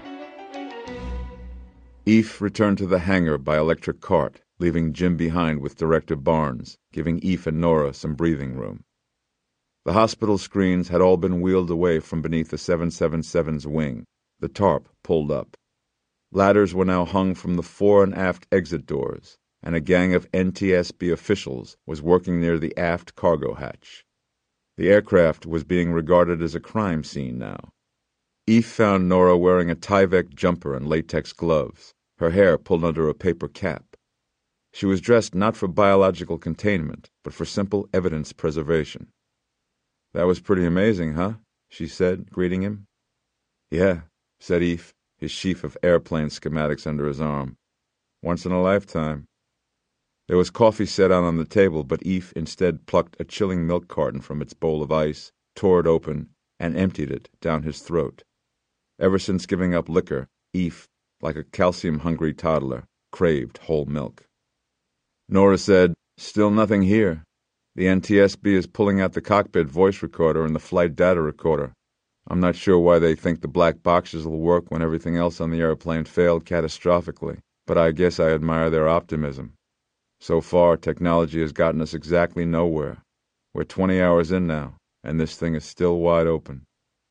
Eve returned to the hangar by electric cart, leaving Jim behind with Director Barnes, giving Eve and Nora some breathing room. The hospital screens had all been wheeled away from beneath the seven seventy-seven's wing, the tarp pulled up. Ladders were now hung from the fore and aft exit doors, and a gang of N T S B officials was working near the aft cargo hatch. The aircraft was being regarded as a crime scene now. Eve found Nora wearing a Tyvek jumper and latex gloves, her hair pulled under a paper cap. She was dressed not for biological containment, but for simple evidence preservation. "That was pretty amazing, huh?" she said, greeting him. "Yeah," said Eve, his sheaf of airplane schematics under his arm. "Once in a lifetime." There was coffee set out on the table, but Eve instead plucked a chilling milk carton from its bowl of ice, tore it open, and emptied it down his throat. Ever since giving up liquor, Eve, like a calcium-hungry toddler, craved whole milk. Nora said, "Still nothing here. The N T S B is pulling out the cockpit voice recorder and the flight data recorder. I'm not sure why they think the black boxes will work when everything else on the airplane failed catastrophically, but I guess I admire their optimism. So far, technology has gotten us exactly nowhere. We're twenty hours in now, and this thing is still wide open."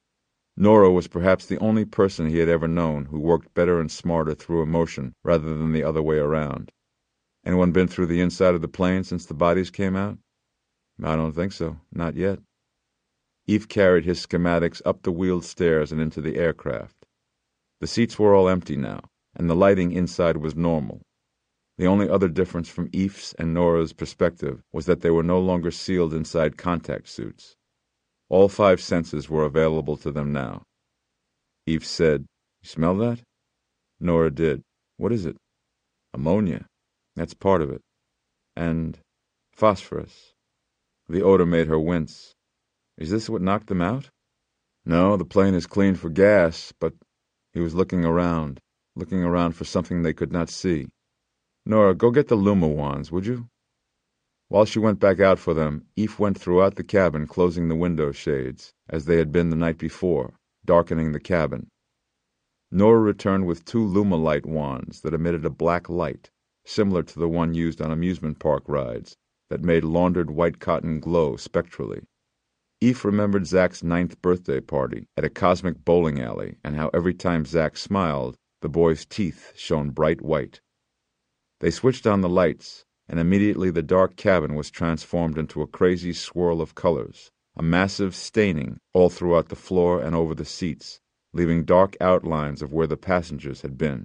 Nora was perhaps the only person he had ever known who worked better and smarter through emotion rather than the other way around. "Anyone been through the inside of the plane since the bodies came out?" "I don't think so. Not yet." Eve carried his schematics up the wheeled stairs and into the aircraft. The seats were all empty now, and the lighting inside was normal. The only other difference from Eve's and Nora's perspective was that they were no longer sealed inside contact suits. All five senses were available to them now. Eve said, "You smell that?" Nora did. "What is it?" "Ammonia. That's part of it. And phosphorus." The odor made her wince. "Is this what knocked them out?" "No, the plane is cleaned for gas, but—" He was looking around, looking around for something they could not see. "Nora, go get the Luma wands, would you?" While she went back out for them, Eve went throughout the cabin closing the window shades, as they had been the night before, darkening the cabin. Nora returned with two Luma-Light wands that emitted a black light, similar to the one used on amusement park rides, that made laundered white cotton glow spectrally. Eve remembered Zach's ninth birthday party at a cosmic bowling alley and how every time Zach smiled, the boy's teeth shone bright white. They switched on the lights, and immediately the dark cabin was transformed into a crazy swirl of colors, a massive staining all throughout the floor and over the seats, leaving dark outlines of where the passengers had been.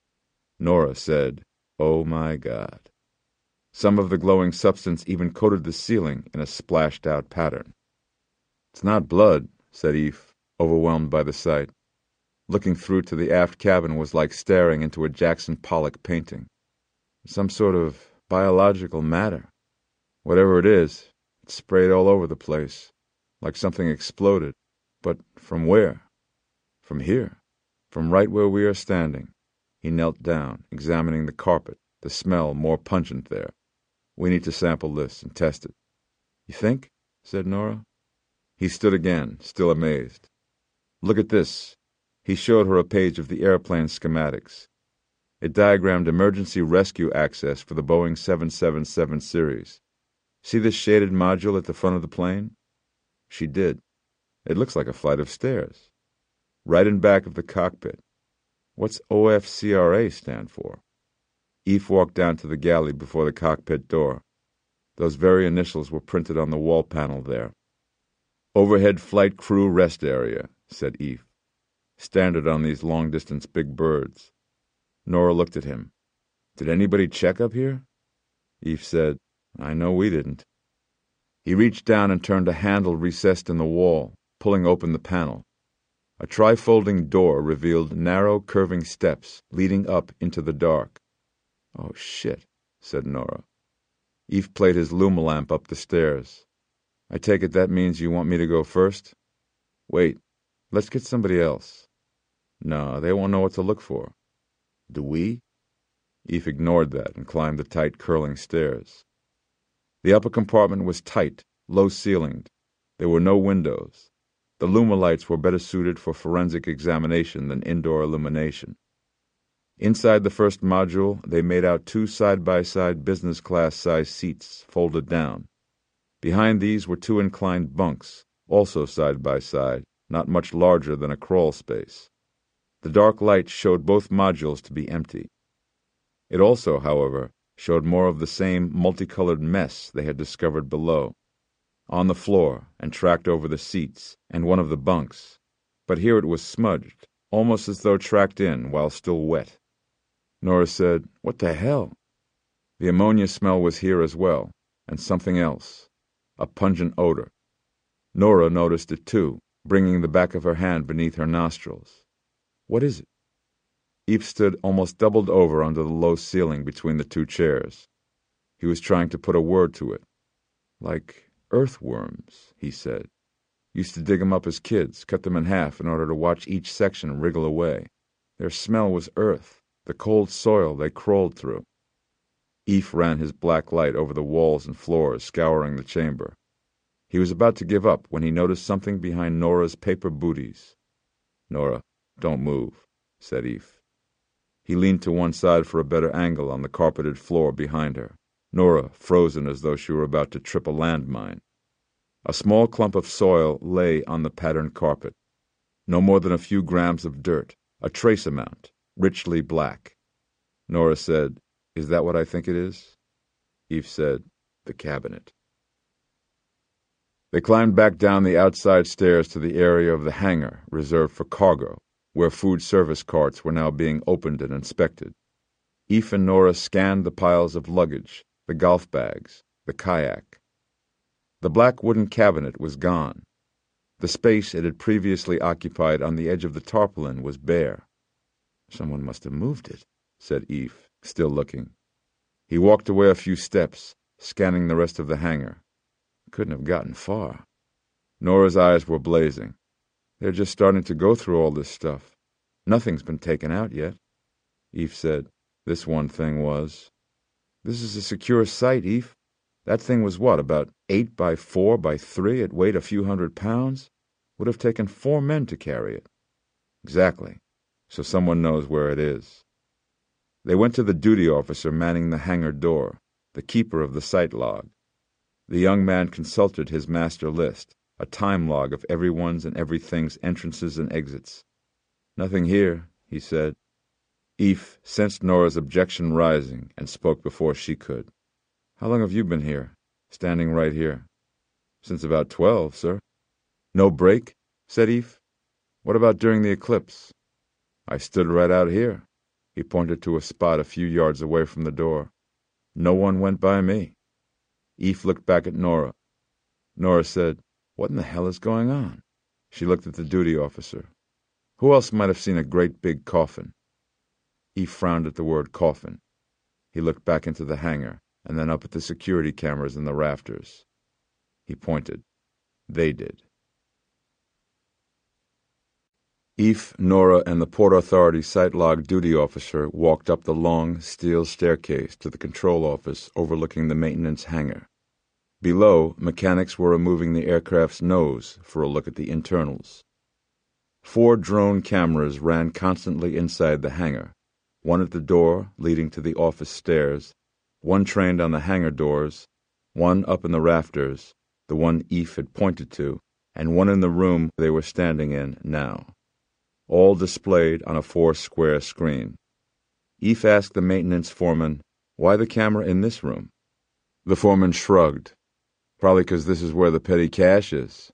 Nora said, "Oh my God." Some of the glowing substance even coated the ceiling in a splashed-out pattern. "It's not blood," said Eve, overwhelmed by the sight. Looking through to the aft cabin was like staring into a Jackson Pollock painting. Some sort of biological matter. Whatever it is, it's sprayed all over the place, like something exploded. But from where? From here. From right where we are standing. He knelt down, examining the carpet, the smell more pungent there. "We need to sample this and test it." "You think?" said Nora. He stood again, still amazed. "Look at this." He showed her a page of the airplane schematics. It diagrammed emergency rescue access for the Boeing seven seventy-seven series. "See this shaded module at the front of the plane?" She did. "It looks like a flight of stairs. Right in back of the cockpit. What's O F C R A stand for?" Eve walked down to the galley before the cockpit door. Those very initials were printed on the wall panel there. "Overhead Flight Crew Rest Area," said Eve. "Standard on these long-distance big birds." Nora looked at him. "Did anybody check up here?" Eve said, "I know we didn't." He reached down and turned a handle recessed in the wall, pulling open the panel. A tri-folding door revealed narrow, curving steps leading up into the dark. "Oh, shit," said Nora. Eve played his lumalamp up the stairs. "I take it that means you want me to go first?" "Wait. Let's get somebody else." "No, they won't know what to look for." "Do we?" Eve ignored that and climbed the tight, curling stairs. The upper compartment was tight, low-ceilinged. There were no windows. The luma lights were better suited for forensic examination than indoor illumination. Inside the first module, they made out two side-by-side business-class-sized seats, folded down. Behind these were two inclined bunks, also side-by-side, not much larger than a crawl space. The dark light showed both modules to be empty. It also, however, showed more of the same multicolored mess they had discovered below, on the floor and tracked over the seats and one of the bunks, but here it was smudged, almost as though tracked in while still wet. Nora said, "What the hell?" The ammonia smell was here as well, and something else, a pungent odor. Nora noticed it too, bringing the back of her hand beneath her nostrils. "What is it?" Eve stood almost doubled over under the low ceiling between the two chairs. He was trying to put a word to it. "Like earthworms," he said. "Used to dig 'em up as kids, cut them in half in order to watch each section wriggle away. Their smell was earth, the cold soil they crawled through." Eve ran his black light over the walls and floors, scouring the chamber. He was about to give up when he noticed something behind Nora's paper booties. "Nora, don't move," said Eve. He leaned to one side for a better angle on the carpeted floor behind her. Nora frozen as though she were about to trip a landmine. A small clump of soil lay on the patterned carpet. No more than a few grams of dirt, a trace amount, richly black. Nora said, "Is that what I think it is?" Eve said, "The cabinet." They climbed back down the outside stairs to the area of the hangar reserved for cargo, where food service carts were now being opened and inspected. Eve and Nora scanned the piles of luggage, the golf bags, the kayak. The black wooden cabinet was gone. The space it had previously occupied on the edge of the tarpaulin was bare. "Someone must have moved it," said Eve, still looking. He walked away a few steps, scanning the rest of the hangar. Couldn't have gotten far. Nora's eyes were blazing. "They're just starting to go through all this stuff. Nothing's been taken out yet." Eve said, "This one thing was." "This is a secure site, Eve. That thing was what, about eight by four by three? It weighed a few hundred pounds. Would have taken four men to carry it." "Exactly. So someone knows where it is." They went to the duty officer manning the hangar door, the keeper of the site log. The young man consulted his master list, a time log of everyone's and everything's entrances and exits. "Nothing here," he said. Eve sensed Nora's objection rising and spoke before she could. "How long have you been here, standing right here?" "Since about twelve, sir." "No break?" said Eve. What about during the eclipse? I stood right out here. He pointed to a spot a few yards away from the door. No one went by me. Eve looked back at Nora. Nora said, "What in the hell is going on?" She looked at the duty officer. Who else might have seen a great big coffin? Eve frowned at the word coffin. He looked back into the hangar and then up at the security cameras in the rafters. He pointed. They did. Eve, Nora, and the Port Authority site log duty officer walked up the long steel staircase to the control office overlooking the maintenance hangar. Below, mechanics were removing the aircraft's nose for a look at the internals. Four drone cameras ran constantly inside the hangar, one at the door leading to the office stairs, one trained on the hangar doors, one up in the rafters, the one Eve had pointed to, and one in the room they were standing in now, all displayed on a four-square screen. Eve asked the maintenance foreman, "Why the camera in this room?" The foreman shrugged. "Probably because this is where the petty cash is."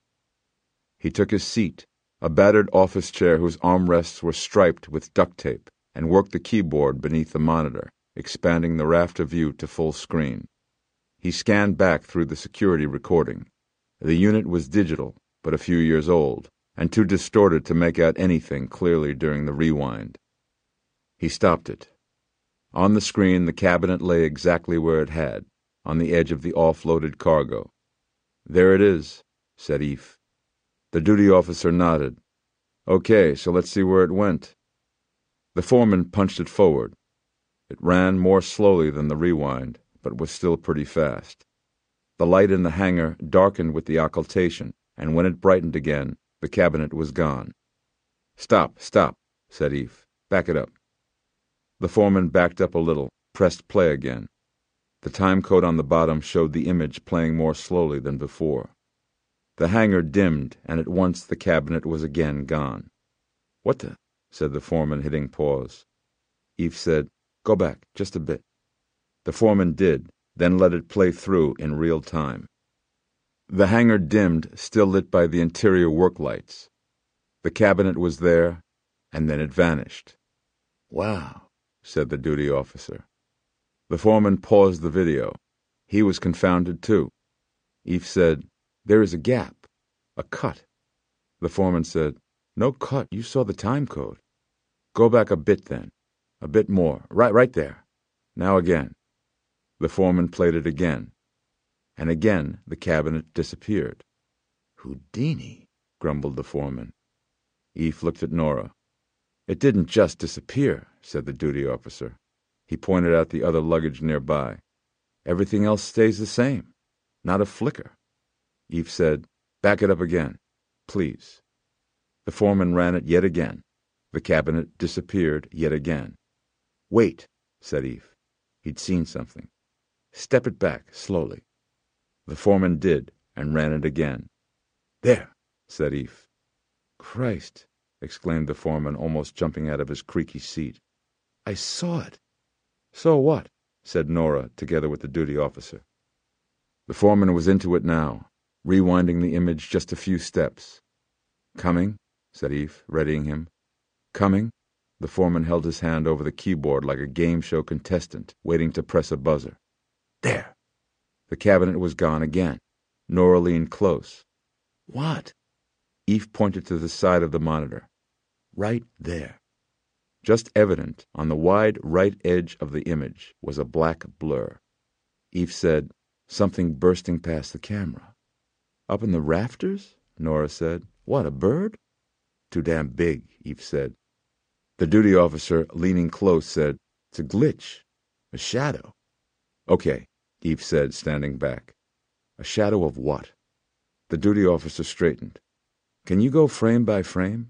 He took his seat, a battered office chair whose armrests were striped with duct tape, and worked the keyboard beneath the monitor, expanding the rafter view to full screen. He scanned back through the security recording. The unit was digital, but a few years old, and too distorted to make out anything clearly during the rewind. He stopped it. On the screen, the cabinet lay exactly where it had, on the edge of the offloaded cargo. "There it is," said Eve. The duty officer nodded. "Okay, so let's see where it went." The foreman punched it forward. It ran more slowly than the rewind, but was still pretty fast. The light in the hangar darkened with the occultation, and when it brightened again, the cabinet was gone. "Stop, stop," said Eve. "Back it up." The foreman backed up a little, pressed play again. The time code on the bottom showed the image playing more slowly than before. The hangar dimmed, and at once the cabinet was again gone. "What the?" said the foreman, hitting pause. Eve said, "Go back, just a bit." The foreman did, then let it play through in real time. The hangar dimmed, still lit by the interior work lights. The cabinet was there, and then it vanished. "Wow," said the duty officer. The foreman paused the video. He was confounded too. Eve said, "There is a gap, a cut." The foreman said, "No cut, you saw the time code." "Go back a bit then, a bit more, right, right there. Now again." The foreman played it again, and again the cabinet disappeared. "Houdini," grumbled the foreman. Eve looked at Nora. "It didn't just disappear," said the duty officer. He pointed out the other luggage nearby. "Everything else stays the same. Not a flicker." Eve said, "Back it up again, please." The foreman ran it yet again. The cabinet disappeared yet again. "Wait," said Eve. He'd seen something. "Step it back, slowly." The foreman did, and ran it again. "There," said Eve. "Christ," exclaimed the foreman, almost jumping out of his creaky seat. "I saw it." "So what?" said Nora, together with the duty officer. The foreman was into it now, rewinding the image just a few steps. "Coming," said Eve, readying him. "Coming." The foreman held his hand over the keyboard like a game show contestant waiting to press a buzzer. "There." The cabinet was gone again. Nora leaned close. "What?" Eve pointed to the side of the monitor. "Right there." Just evident on the wide right edge of the image was a black blur. Eve said, "Something bursting past the camera." "Up in the rafters?" Nora said. "What, a bird?" "Too damn big," Eve said. The duty officer, leaning close, said, "It's a glitch. A shadow." "Okay," Eve said, standing back. "A shadow of what?" The duty officer straightened. "Can you go frame by frame?"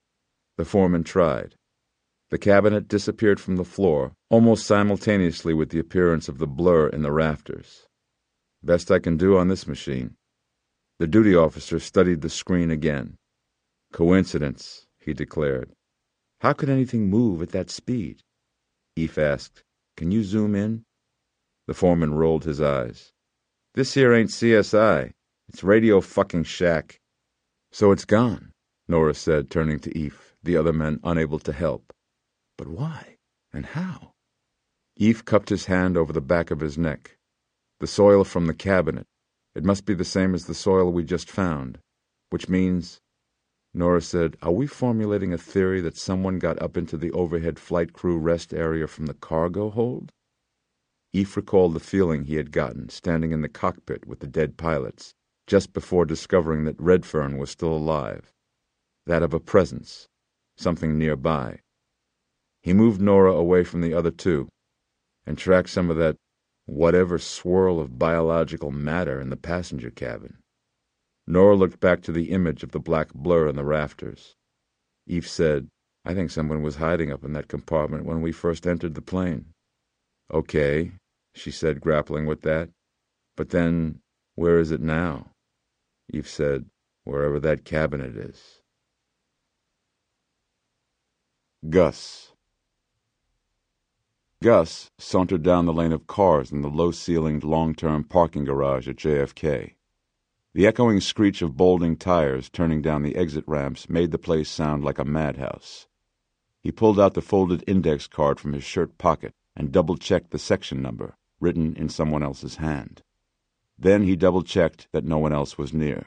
The foreman tried. The cabinet disappeared from the floor almost simultaneously with the appearance of the blur in the rafters. "Best I can do on this machine." The duty officer studied the screen again. "Coincidence," he declared. "How could anything move at that speed?" Eve asked, "Can you zoom in?" The foreman rolled his eyes. "This here ain't C S I. It's Radio fucking Shack." "So it's gone," Nora said, turning to Eve, the other men unable to help. But why? And how? Eve cupped his hand over the back of his neck. The soil from the cabinet. It must be the same as the soil we just found. Which means... Nora said, are we formulating a theory that someone got up into the overhead flight crew rest area from the cargo hold? Eve recalled the feeling he had gotten standing in the cockpit with the dead pilots, just before discovering that Redfern was still alive. That of a presence, something nearby. He moved Nora away from the other two, and tracked some of that whatever swirl of biological matter in the passenger cabin. Nora looked back to the image of the black blur in the rafters. Eve said, I think someone was hiding up in that compartment when we first entered the plane. Okay, she said, grappling with that. But then, where is it now? Eve said, wherever that cabinet is. Gus. Gus sauntered down the lane of cars in the low-ceilinged long-term parking garage at J F K. The echoing screech of bolting tires turning down the exit ramps made the place sound like a madhouse. He pulled out the folded index card from his shirt pocket and double-checked the section number, written in someone else's hand. Then he double-checked that no one else was near.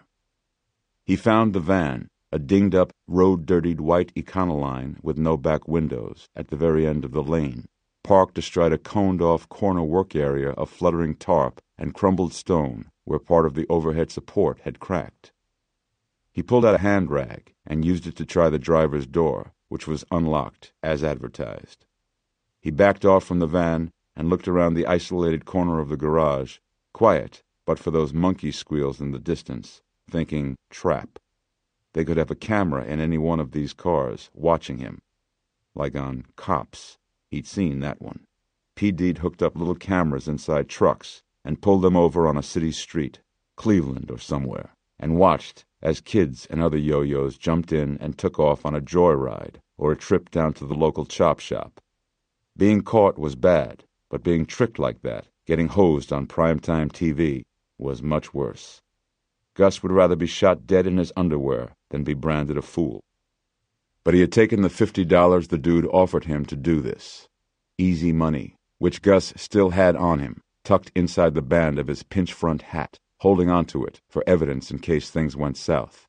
He found the van, a dinged-up, road-dirtied white Econoline with no back windows, at the very end of the lane, parked astride a coned-off corner work area of fluttering tarp and crumbled stone where part of the overhead support had cracked. He pulled out a hand rag and used it to try the driver's door, which was unlocked, as advertised. He backed off from the van and looked around the isolated corner of the garage, quiet but for those monkey squeals in the distance, thinking, trap. They could have a camera in any one of these cars, watching him. Like on Cops. He'd seen that one. P D'd hooked up little cameras inside trucks and pulled them over on a city street, Cleveland or somewhere, and watched as kids and other yo-yos jumped in and took off on a joyride or a trip down to the local chop shop. Being caught was bad, but being tricked like that, getting hosed on primetime T V, was much worse. Gus would rather be shot dead in his underwear than be branded a fool. But he had taken the fifty dollars the dude offered him to do this. Easy money, which Gus still had on him, tucked inside the band of his pinch-front hat, holding onto it for evidence in case things went south.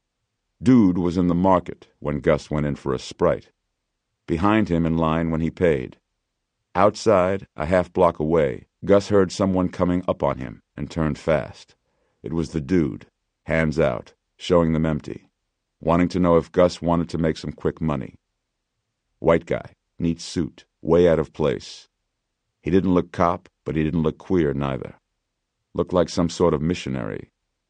Dude was in the market when Gus went in for a Sprite. Behind him in line when he paid. Outside, a half block away, Gus heard someone coming up on him and turned fast. It was the dude, hands out, showing them empty, wanting to know if Gus wanted to make some quick money. White guy, neat suit, way out of place. He didn't look cop, but he didn't look queer neither. Looked like some sort of missionary.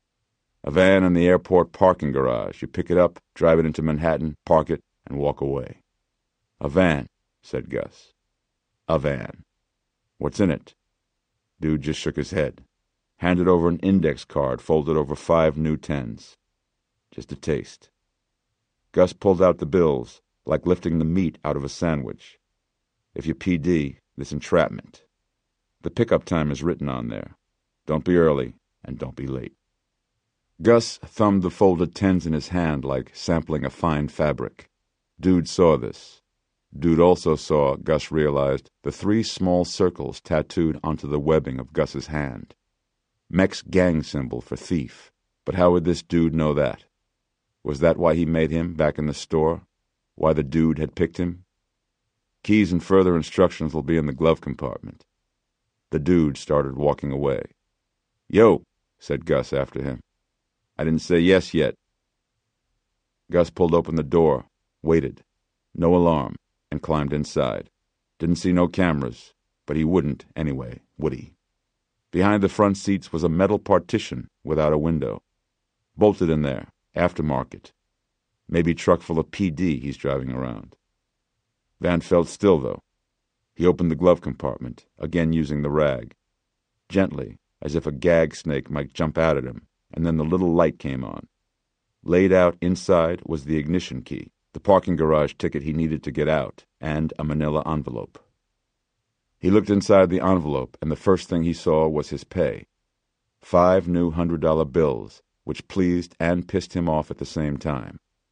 A van in the airport parking garage. You pick it up, drive it into Manhattan, park it, and walk away. A van, said Gus. A van. What's in it? Dude just shook his head. Handed over an index card folded over five new tens. Just a taste. Gus pulled out the bills, like lifting the meat out of a sandwich. If you P D, this entrapment. The pickup time is written on there. Don't be early, and don't be late. Gus thumbed the folded tens in his hand like sampling a fine fabric. Dude saw this. Dude also saw, Gus realized, the three small circles tattooed onto the webbing of Gus's hand. Mech's gang symbol for thief. But how would this dude know that? Was that why he made him back in the store? Why the dude had picked him? Keys and further instructions will be in the glove compartment. The dude started walking away. Yo, said Gus after him. I didn't say yes yet. Gus pulled open the door, waited. No alarm, and climbed inside. Didn't see no cameras, but he wouldn't anyway, would he? Behind the front seats was a metal partition without a window. Bolted in there, aftermarket. Maybe truck full of P D he's driving around. Van felt still, though. He opened the glove compartment, again using the rag. Gently, as if a gag snake might jump out at him, and then the little light came on. Laid out inside was the ignition key, the parking garage ticket he needed to get out, and a manila envelope. He looked inside the envelope, and the first thing he saw was his pay. Five new hundred-dollar bills, which pleased and pissed him off at the same time.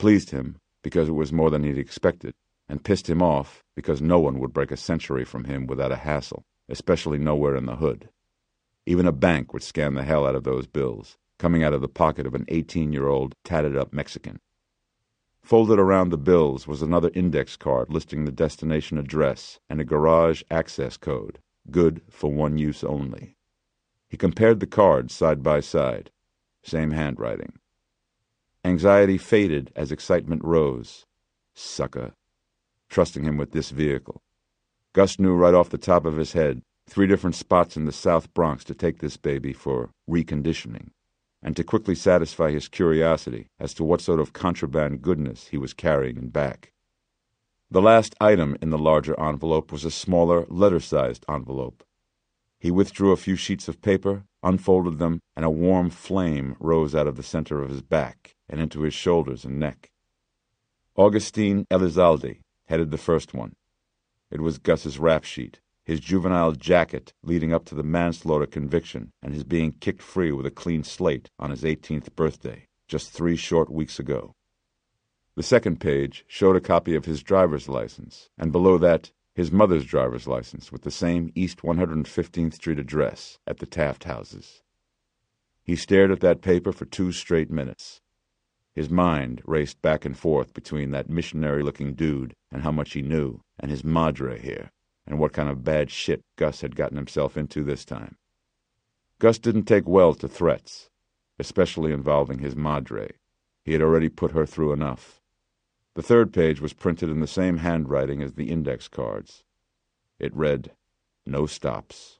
pleased him because it was more than he'd expected, and pissed him off because no one would break a century from him without a hassle, especially nowhere in the hood. Even a bank would scam the hell out of those bills, coming out of the pocket of an eighteen-year-old tatted-up Mexican. Folded around the bills was another index card listing the destination address and a garage access code, good for one use only. He compared the cards side by side. Same handwriting. Anxiety faded as excitement rose. Sucker. Trusting him with this vehicle. Gus knew right off the top of his head three different spots in the South Bronx to take this baby for reconditioning, and to quickly satisfy his curiosity as to what sort of contraband goodness he was carrying in back. The last item in the larger envelope was a smaller, letter-sized envelope. He withdrew a few sheets of paper, unfolded them, and a warm flame rose out of the center of his back and into his shoulders and neck. Augustine Elizalde headed the first one. It was Gus's rap sheet, his juvenile jacket leading up to the manslaughter conviction and his being kicked free with a clean slate on his eighteenth birthday, just three short weeks ago. The second page showed a copy of his driver's license, and below that, his mother's driver's license with the same East one hundred fifteenth Street address at the Taft houses. He stared at that paper for two straight minutes. His mind raced back and forth between that missionary-looking dude and how much he knew, and his madre here, and what kind of bad shit Gus had gotten himself into this time. Gus didn't take well to threats, especially involving his madre. He had already put her through enough. The third page was printed in the same handwriting as the index cards. It read, "No stops."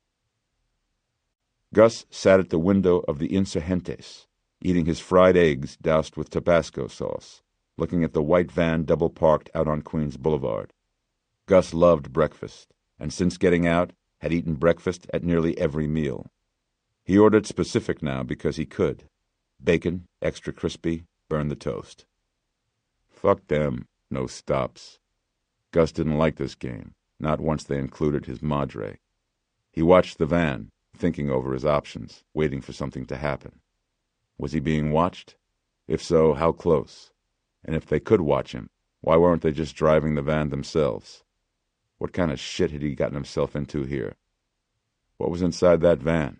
Gus sat at the window of the Insurgentes, eating his fried eggs doused with Tabasco sauce, looking at the white van double-parked out on Queens Boulevard. Gus loved breakfast, and since getting out, had eaten breakfast at nearly every meal. He ordered specific now because he could. Bacon, extra crispy, burn the toast. Fuck them, no stops. Gus didn't like this game, not once they included his madre. He watched the van, thinking over his options, waiting for something to happen. Was he being watched? If so, how close? And if they could watch him, why weren't they just driving the van themselves? What kind of shit had he gotten himself into here? What was inside that van?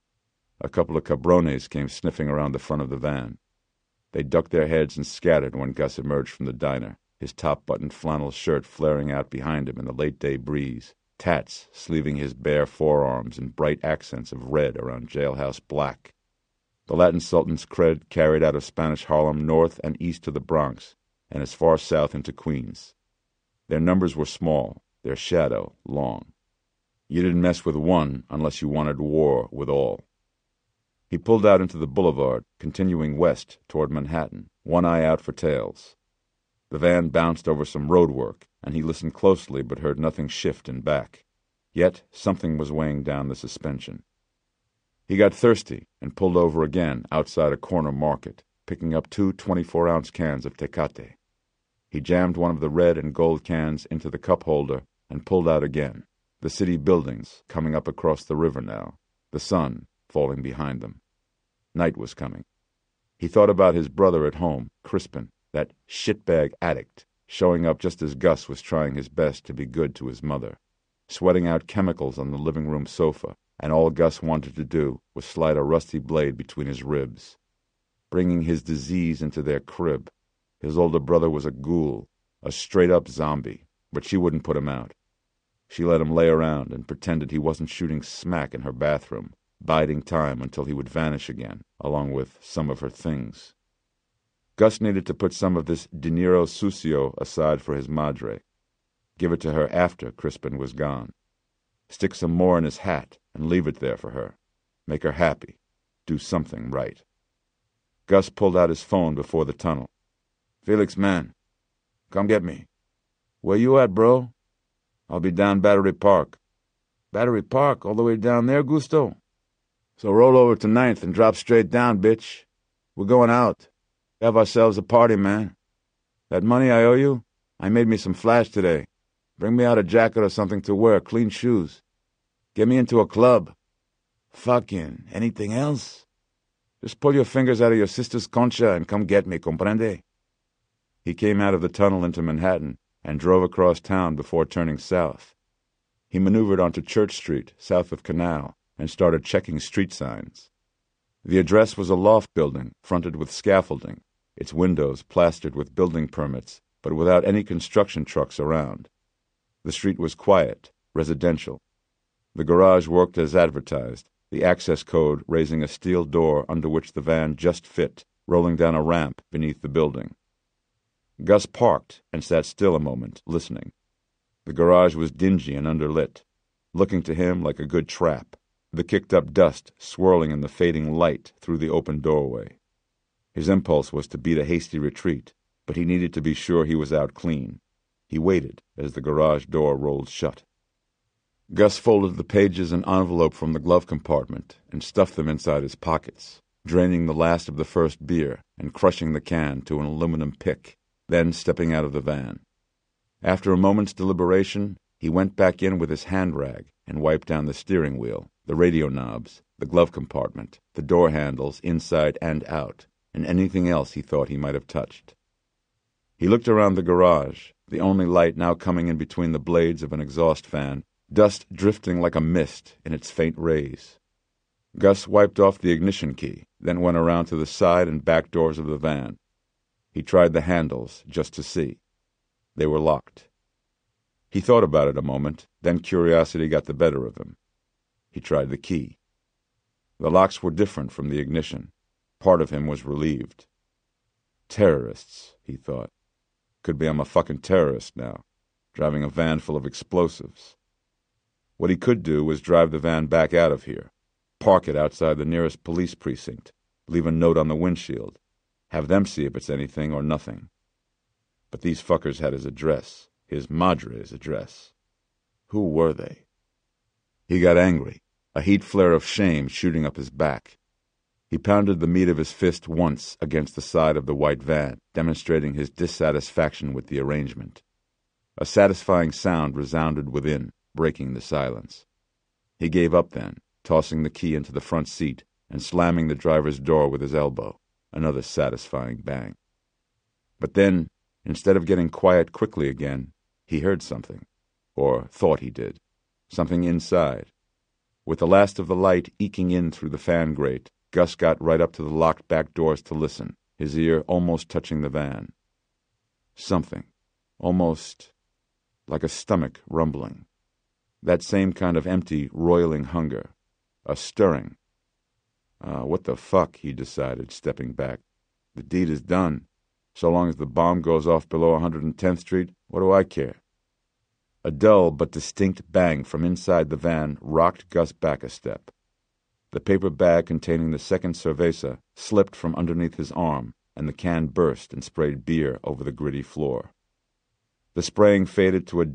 A couple of cabrones came sniffing around the front of the van. They ducked their heads and scattered when Gus emerged from the diner, his top-buttoned flannel shirt flaring out behind him in the late-day breeze, tats sleeving his bare forearms in bright accents of red around jailhouse black. The Latin Sultan's cred carried out of Spanish Harlem north and east to the Bronx, and as far south into Queens. Their numbers were small, their shadow long. You didn't mess with one unless you wanted war with all. He pulled out into the boulevard, continuing west toward Manhattan, one eye out for tails. The van bounced over some roadwork, and he listened closely but heard nothing shift in back. Yet something was weighing down the suspension. He got thirsty and pulled over again outside a corner market, picking up two twenty-four ounce cans of Tecate. He jammed one of the red and gold cans into the cup holder and pulled out again, the city buildings coming up across the river now, the sun falling behind them. Night was coming. He thought about his brother at home, Crispin, that shitbag addict, showing up just as Gus was trying his best to be good to his mother, sweating out chemicals on the living room sofa, and all Gus wanted to do was slide a rusty blade between his ribs. Bringing his disease into their crib. His older brother was a ghoul, a straight-up zombie, but she wouldn't put him out. She let him lay around and pretended he wasn't shooting smack in her bathroom, biding time until he would vanish again, along with some of her things. Gus needed to put some of this dinero sucio aside for his madre. Give it to her after Crispin was gone. Stick some more in his hat and leave it there for her. Make her happy. Do something right. Gus pulled out his phone before the tunnel. "Felix, man, come get me." "Where you at, bro?" "I'll be down Battery Park." "Battery Park? All the way down there, Gusto?" "So roll over to Ninth and drop straight down, bitch. We're going out. Have ourselves a party, man. That money I owe you? I made me some flash today. Bring me out a jacket or something to wear, clean shoes. Get me into a club. Fucking anything else? Just pull your fingers out of your sister's concha and come get me, comprende?" He came out of the tunnel into Manhattan and drove across town before turning south. He maneuvered onto Church Street, south of Canal, and started checking street signs. The address was a loft building fronted with scaffolding, its windows plastered with building permits, but without any construction trucks around. The street was quiet, residential. The garage worked as advertised, the access code raising a steel door under which the van just fit, rolling down a ramp beneath the building. Gus parked and sat still a moment, listening. The garage was dingy and underlit, looking to him like a good trap, the kicked-up dust swirling in the fading light through the open doorway. His impulse was to beat a hasty retreat, but he needed to be sure he was out clean. He waited as the garage door rolled shut. Gus folded the pages and envelope from the glove compartment and stuffed them inside his pockets, draining the last of the first beer and crushing the can to an aluminum pick, then stepping out of the van. After a moment's deliberation, he went back in with his hand rag and wiped down the steering wheel, the radio knobs, the glove compartment, the door handles inside and out, and anything else he thought he might have touched. He looked around the garage, the only light now coming in between the blades of an exhaust fan, dust drifting like a mist in its faint rays. Gus wiped off the ignition key, then went around to the side and back doors of the van. He tried the handles just to see. They were locked. He thought about it a moment, then curiosity got the better of him. He tried the key. The locks were different from the ignition. Part of him was relieved. Terrorists, he thought. Could be I'm a fucking terrorist now, driving a van full of explosives. What he could do was drive the van back out of here, park it outside the nearest police precinct, leave a note on the windshield, have them see if it's anything or nothing. But these fuckers had his address, his madre's address. Who were they? He got angry, a heat flare of shame shooting up his back. He pounded the meat of his fist once against the side of the white van, demonstrating his dissatisfaction with the arrangement. A satisfying sound resounded within, breaking the silence. He gave up then, tossing the key into the front seat and slamming the driver's door with his elbow, another satisfying bang. But then, instead of getting quiet quickly again, he heard something, or thought he did, something inside. With the last of the light eking in through the fan grate, Gus got right up to the locked back doors to listen, his ear almost touching the van. Something, almost like a stomach rumbling. That same kind of empty, roiling hunger. A stirring. Uh, what the fuck, he decided, stepping back. The deed is done. So long as the bomb goes off below one hundred tenth Street, what do I care? A dull but distinct bang from inside the van rocked Gus back a step. The paper bag containing the second cerveza slipped from underneath his arm, and the can burst and sprayed beer over the gritty floor. The spraying faded to a